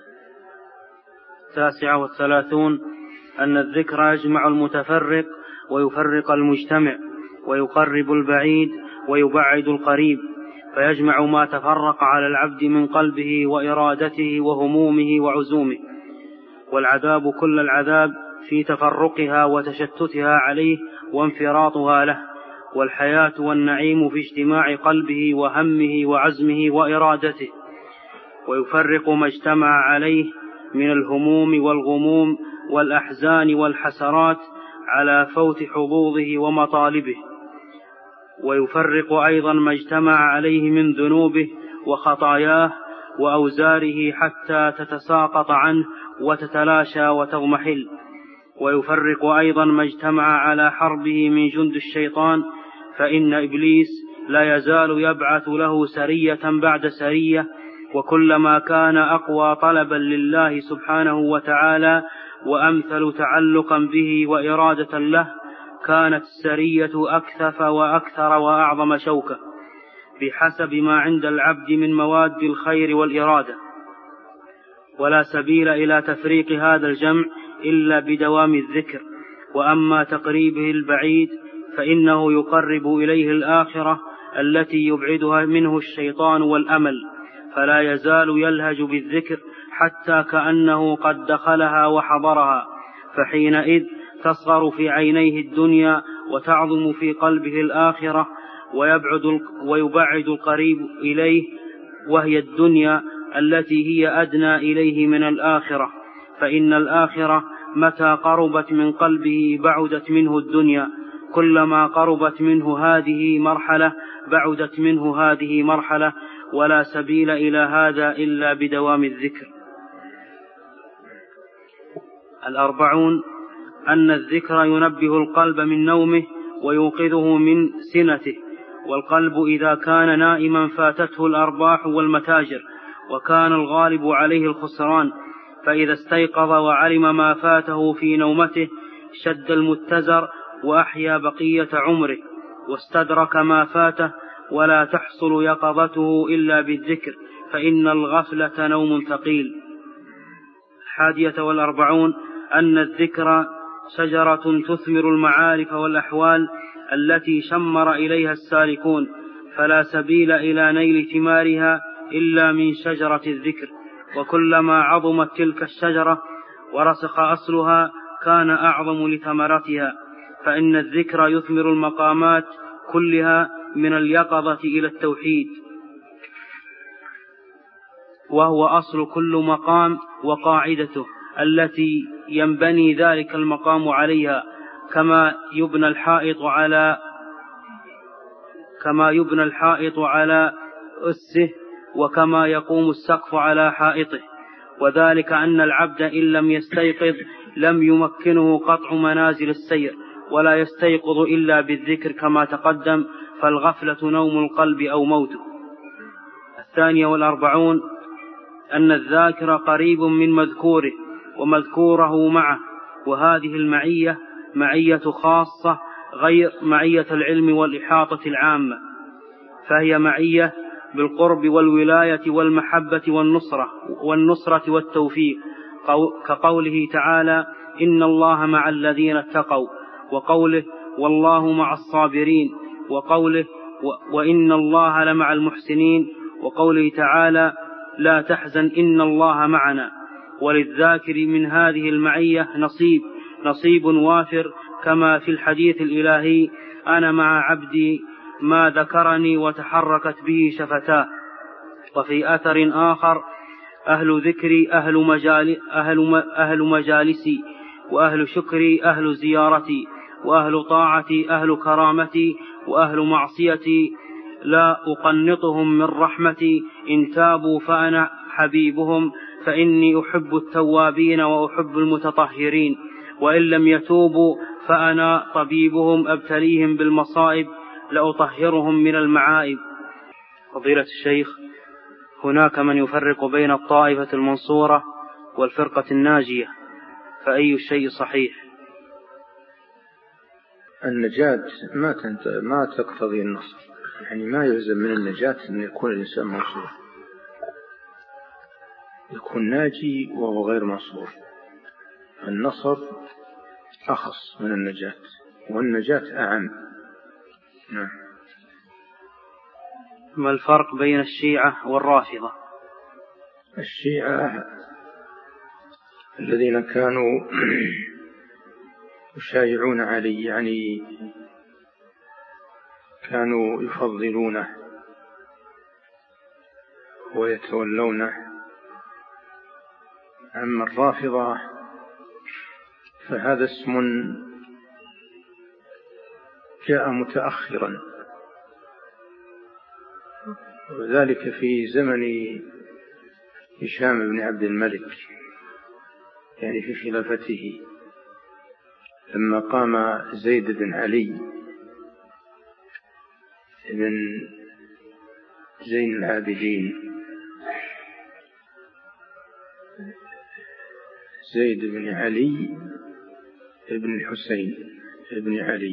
39 أن الذكر يجمع المتفرق ويفرق المجتمع، ويقرب البعيد ويبعد القريب، فيجمع ما تفرق على العبد من قلبه وإرادته وهمومه وعزومه. والعذاب كل العذاب في تفرقها وتشتتها عليه وانفراطها له، والحياة والنعيم في اجتماع قلبه وهمه وعزمه وإرادته. ويفرق ما اجتمع عليه من الهموم والغموم والأحزان والحسرات على فوت حظوظه ومطالبه. ويفرق أيضا ما اجتمع عليه من ذنوبه وخطاياه وأوزاره حتى تتساقط عنه وتتلاشى وتضمحل. ويفرق أيضا ما اجتمع على حربه من جند الشيطان، فإن إبليس لا يزال يبعث له سرية بعد سرية، وكلما كان أقوى طلبا لله سبحانه وتعالى وأمثل تعلقا به وإرادة له كانت السرية أكثف وأكثر وأعظم شوكة، بحسب ما عند العبد من مواد الخير والإرادة. ولا سبيل إلى تفريق هذا الجمع إلا بدوام الذكر. وأما تقريبه البعيد فإنه يقرب إليه الآخرة التي يبعدها منه الشيطان والأمل، فلا يزال يلهج بالذكر حتى كأنه قد دخلها وحضرها، فحينئذ تصغر في عينيه الدنيا وتعظم في قلبه الآخرة، ويبعد القريب إليه، وهي الدنيا التي هي أدنى إليه من الآخرة، فإن الآخرة متى قربت من قلبه بعدت منه الدنيا، كلما قربت منه هذه مرحلة بعدت منه هذه مرحلة، ولا سبيل إلى هذا إلا بدوام الذكر. 40 أن الذكر ينبه القلب من نومه ويوقظه من سنته، والقلب إذا كان نائما فاتته الأرباح والمتاجر وكان الغالب عليه الخسران، فإذا استيقظ وعلم ما فاته في نومته شد المتزر وأحيا بقية عمره واستدرك ما فاته، ولا تحصل يقظته إلا بالذكر، فإن الغفلة نوم ثقيل. 41 أن الذكر شجرة تثمر المعارف والأحوال التي شمر إليها السالكون، فلا سبيل إلى نيل ثمارها إلا من شجرة الذكر، وكلما عظمت تلك الشجرة ورسخ أصلها كان أعظم لثمرتها، فإن الذكر يثمر المقامات كلها من اليقظة إلى التوحيد، وهو أصل كل مقام وقاعدته التي ينبني ذلك المقام عليها، كما يبنى الحائط على أسه، وكما يقوم السقف على حائطه. وذلك أن العبد إن لم يستيقظ لم يمكنه قطع منازل السير، ولا يستيقظ إلا بالذكر كما تقدم، فالغفلة نوم القلب أو موته. 42 أن الذاكر قريب من مذكوره ومذكوره معه، وهذه المعية معية خاصة غير معية العلم والإحاطة العامة، فهي معية بالقرب والولاية والمحبة والنصرة والتوفيق، كقوله تعالى إن الله مع الذين اتقوا، وقوله والله مع الصابرين، وقوله وإن الله لمع المحسنين، وقوله تعالى لا تحزن إن الله معنا. وللذاكر من هذه المعية نصيب وافر، كما في الحديث الإلهي أنا مع عبدي ما ذكرني وتحركت به شفتاه. وفي أثر آخر أهل ذكري أهل مجالسي، وأهل شكري أهل زيارتي، وأهل طاعتي أهل كرامتي، وأهل معصيتي لا أقنطهم من رحمتي، إن تابوا فأنا حبيبهم، فإني أحب التوابين وأحب المتطهرين، وإن لم يتوبوا فأنا طبيبهم أبتليهم بالمصائب لأطهرهم من المعائب. فضيلة الشيخ، هناك من يفرق بين الطائفة المنصورة والفرقة الناجية، فأي الشيء صحيح؟ النجاة ما تقتضي النصر، يعني ما يلزم من النجاة أن يكون الإنسان منصور، يكون ناجي وهو غير منصور. النصر أخص من النجاة، والنجاة أعم. نعم. ما الفرق بين الشيعة والرافضة؟ الشيعة الذين كانوا يشايعون علي، يعني كانوا يفضلونه ويتولونه. أما الرافضة فهذا اسم جاء متأخرا، وذلك في زمن هشام بن عبد الملك، يعني في خلافته، لما قام زيد بن علي بن زين العابدين، زيد بن علي بن الحسين بن علي،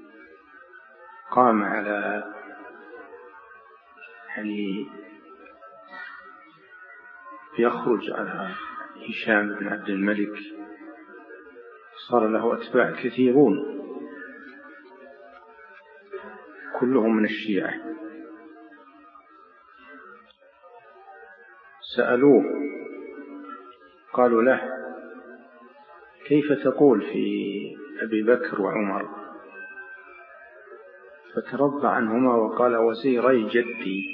قام على يعني يخرج على هشام بن عبد الملك، صار له أتباع كثيرون كلهم من الشيعة. سألوه قالوا له كيف تقول في أبي بكر وعمر؟ فترضى عنهما وقال وزيري جدي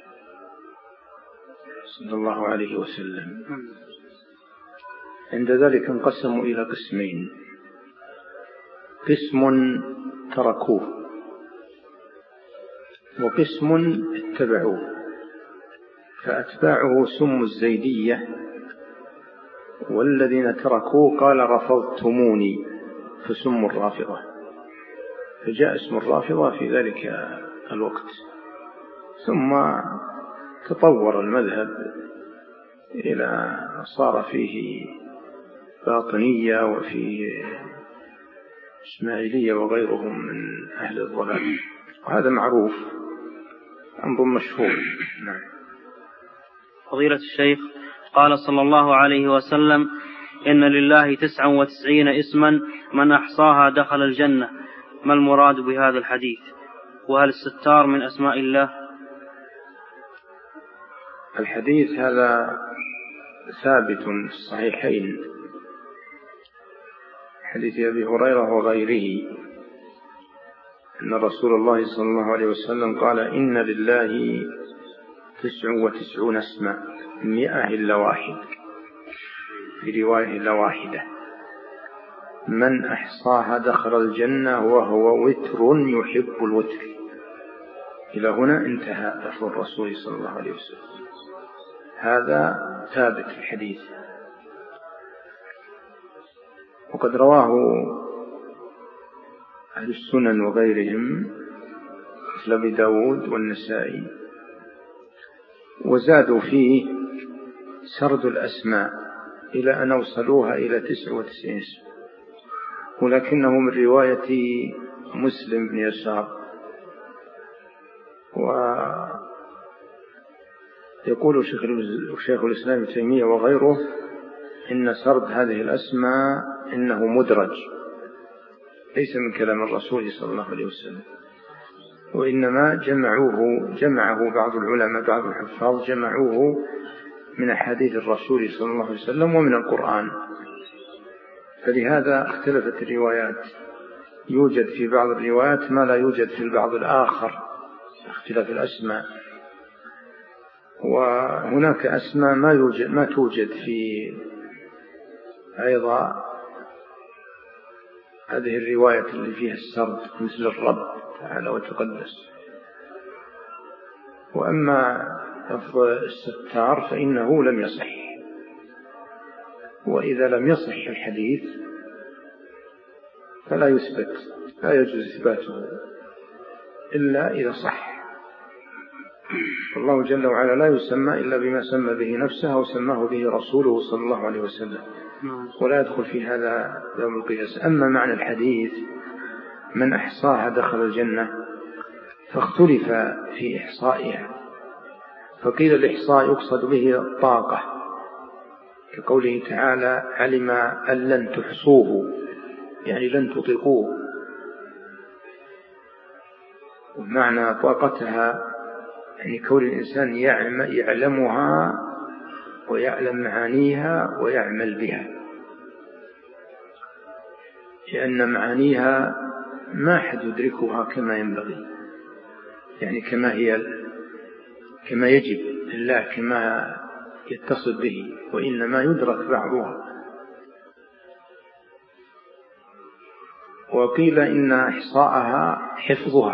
صلى الله عليه وسلم. عند ذلك انقسموا إلى قسمين: قسم تركوه وقسم اتبعوه، فأتباعه سموا الزيدية، والذين تركوه قال رفضتموني فسموا الرافضة، فجاء اسم الرافضة في ذلك الوقت. ثم تطور المذهب إلى صار فيه باطنية وفيه إسماعيلية وغيرهم من أهل الضلال، وهذا معروف أمر مشهور. نعم. فضيلة الشيخ، قال صلى الله عليه وسلم: إن لله 99 اسما من أحصاها دخل الجنة. ما المراد بهذا الحديث؟ وهل الستار من أسماء الله؟ الحديث هذا ثابت في الصحيحين، حديث أبي هريرة وغيره، أن رسول الله صلى الله عليه وسلم قال: إن لله 99 اسما 100 إلا واحد، في رواية إلا واحدة، من أحصاها دخل الجنة وهو وتر يحب الوتر. إلى هنا انتهى لفظ الرسول صلى الله عليه وسلم. هذا ثابت في الحديث، وقد رواه أهل السنن وغيرهم مثل أبي داود والنسائي، وزادوا فيه سرد الأسماء إلى أن أوصلوها إلى 99 اسم، ولكنه من رواية مسلم بن يسار. ويقول شيخ الإسلام ابن تيمية وغيره إن سرد هذه الأسماء إنه مدرج، ليس من كلام الرسول صلى الله عليه وسلم، وإنما جمعه بعض العلماء، بعض الحفاظ جمعوه من أحاديث الرسول صلى الله عليه وسلم ومن القرآن، فلهذا اختلفت الروايات. يوجد في بعض الروايات ما لا يوجد في البعض الآخر، اختلاف الأسماء. وهناك أسماء ما توجد في أيضا هذه الرواية اللي فيها السرد، مثل الرب تعالى وتقدس. وأما لفظ الستار فإنه لم يصح، وإذا لم يصح الحديث فلا يثبت، لا يجوز إثباته إلا إذا صح. الله جل وعلا لا يسمى إلا بما سمى به نفسه أو سماه به رسوله صلى الله عليه وسلم، ولا يدخل في هذا يوم القياس. أما معنى الحديث من أحصاها دخل الجنة فاختلف في إحصائها، فقيل الإحصاء يقصد به الطاقة، كقوله تعالى: علم أن لن تحصوه، يعني لن تطيقوه. ومعنى طاقتها يعني كون الإنسان يعلمها ويعلم معانيها ويعمل بها، لأن معانيها ما أحد يدركها كما ينبغي، يعني كما يجب لله، كما يتصل به، وإنما يدرك بعضها. وقيل إن إحصاءها حفظها،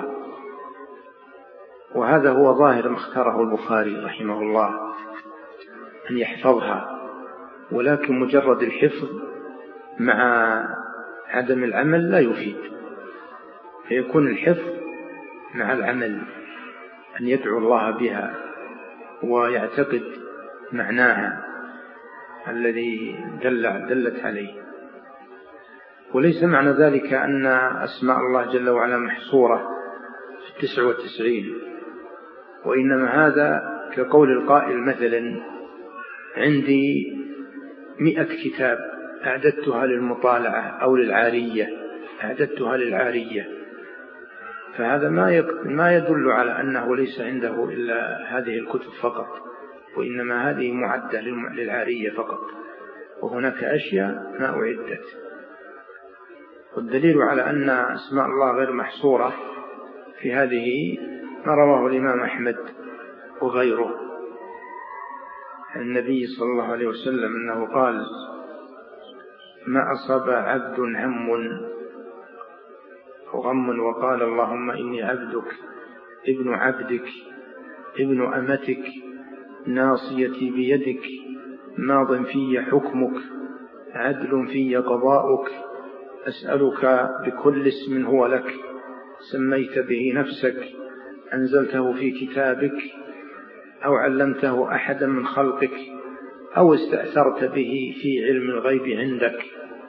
وهذا هو ظاهر ما اختاره البخاري رحمه الله، أن يحفظها، ولكن مجرد الحفظ مع عدم العمل لا يفيد، فيكون الحفظ مع العمل، أن يدعو الله بها ويعتقد معناها الذي دلت عليه. وليس معنى ذلك أن أسماء الله جل وعلا محصورة في 99، وإنما هذا كقول القائل مثلا: عندي 100 كتاب أعددتها للمطالعة أو للعارية، أعددتها للعارية، فهذا ما يدل على أنه ليس عنده إلا هذه الكتب فقط، وإنما هذه معدة للعارية فقط، وهناك أشياء ما أعدت. والدليل على أن أسماء الله غير محصورة في هذه ما رواه الإمام أحمد وغيره عن النبي صلى الله عليه وسلم أنه قال: ما أصاب عبد هم أو غم وقال اللهم إني عبدك ابن عبدك ابن أمتك ناصيتي بيدك ماض في حكمك عدل في قضاؤك أسألك بكل اسم هو لك سميت به نفسك أنزلته في كتابك أو علمته أحدا من خلقك أو استأثرت به في علم الغيب عندك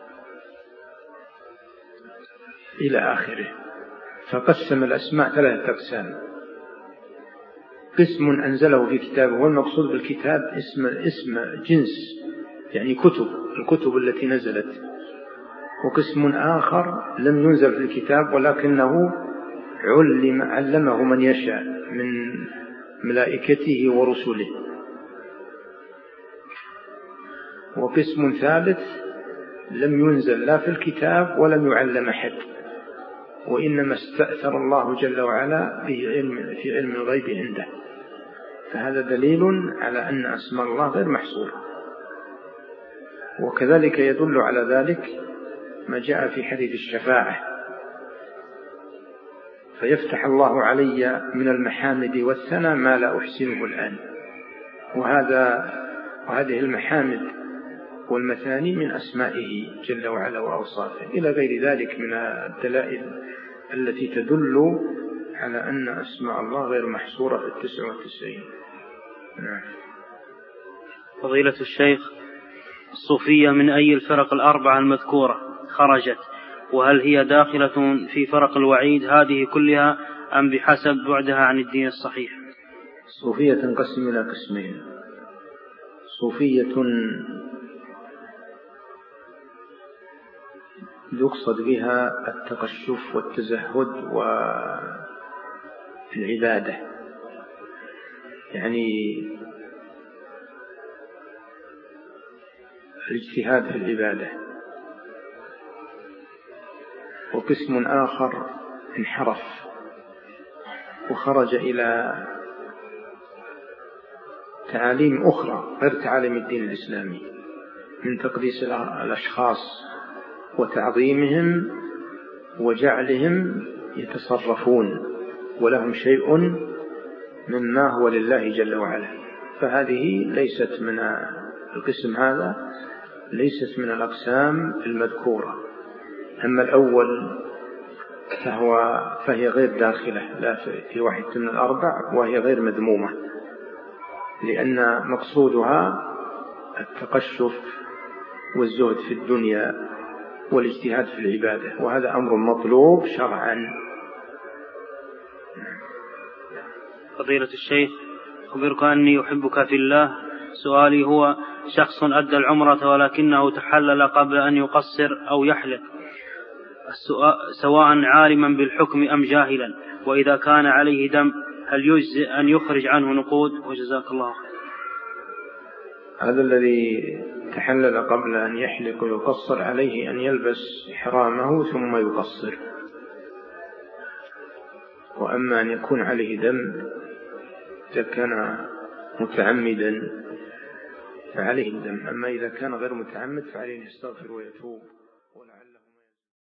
إلى آخره. فقسم الأسماء 3 أقسام: قسم أنزله في كتابه، والمقصود بالكتاب اسم جنس يعني الكتب التي نزلت، وقسم آخر لم ينزل في الكتاب ولكنه علمه من يشاء من ملائكته ورسله، وقسم ثالث لم ينزل لا في الكتاب ولم يعلم أحد، وإنما استأثر الله جل وعلا في علم الغيب عنده. فهذا دليل على أن أسماء الله غير محصورة. وكذلك يدل على ذلك ما جاء في حديث الشفاعة: فيفتح الله علي من المحامد والثنى ما لا أحسنه الآن. وهذه المحامد والمثاني من أسمائه جل وعلا وأوصافه، إلى غير ذلك من الدلائل التي تدل على أن أسماء الله غير محصورة في 99. نعم. فضيلة الشيخ، الصوفية من أي الفرق 4 المذكورة خرجت؟ وهل هي داخلة في فرق الوعيد هذه كلها أم بحسب بعدها عن الدين الصحيح؟ الصوفية تنقسم إلى قسمين: صوفية يقصد بها التقشف والتزهد في العبادة، يعني الاجتهاد في العبادة. وقسم آخر انحرف وخرج إلى تعاليم أخرى غير تعاليم الدين الإسلامي، من تقديس الأشخاص وتعظيمهم وجعلهم يتصرفون ولهم شيء مما هو لله جل وعلا. فهذه ليست من القسم هذا، ليست من الأقسام المذكورة. أما الأول فهي غير داخلة لا في واحد من 4، وهي غير مذمومة، لأن مقصودها التقشف والزهد في الدنيا والاجتهاد في العبادة، وهذا أمر مطلوب شرعا. فضيلة الشيخ، أخبرك أني أحبك في الله. سؤالي هو: شخص أدى العمرة ولكنه تحلل قبل أن يقصر أو يحلق، سواء عالما بالحكم أم جاهلا، وإذا كان عليه دم هل يجزئ أن يخرج عنه نقود؟ وجزاك الله خير. هذا الذي تحلل قبل أن يحلق ويقصر عليه أن يلبس إحرامه ثم يقصر. وأما أن يكون عليه دم إذا كان متعمدا فعليه الدم، أما إذا كان غير متعمد فعليه يستغفر ويتوب.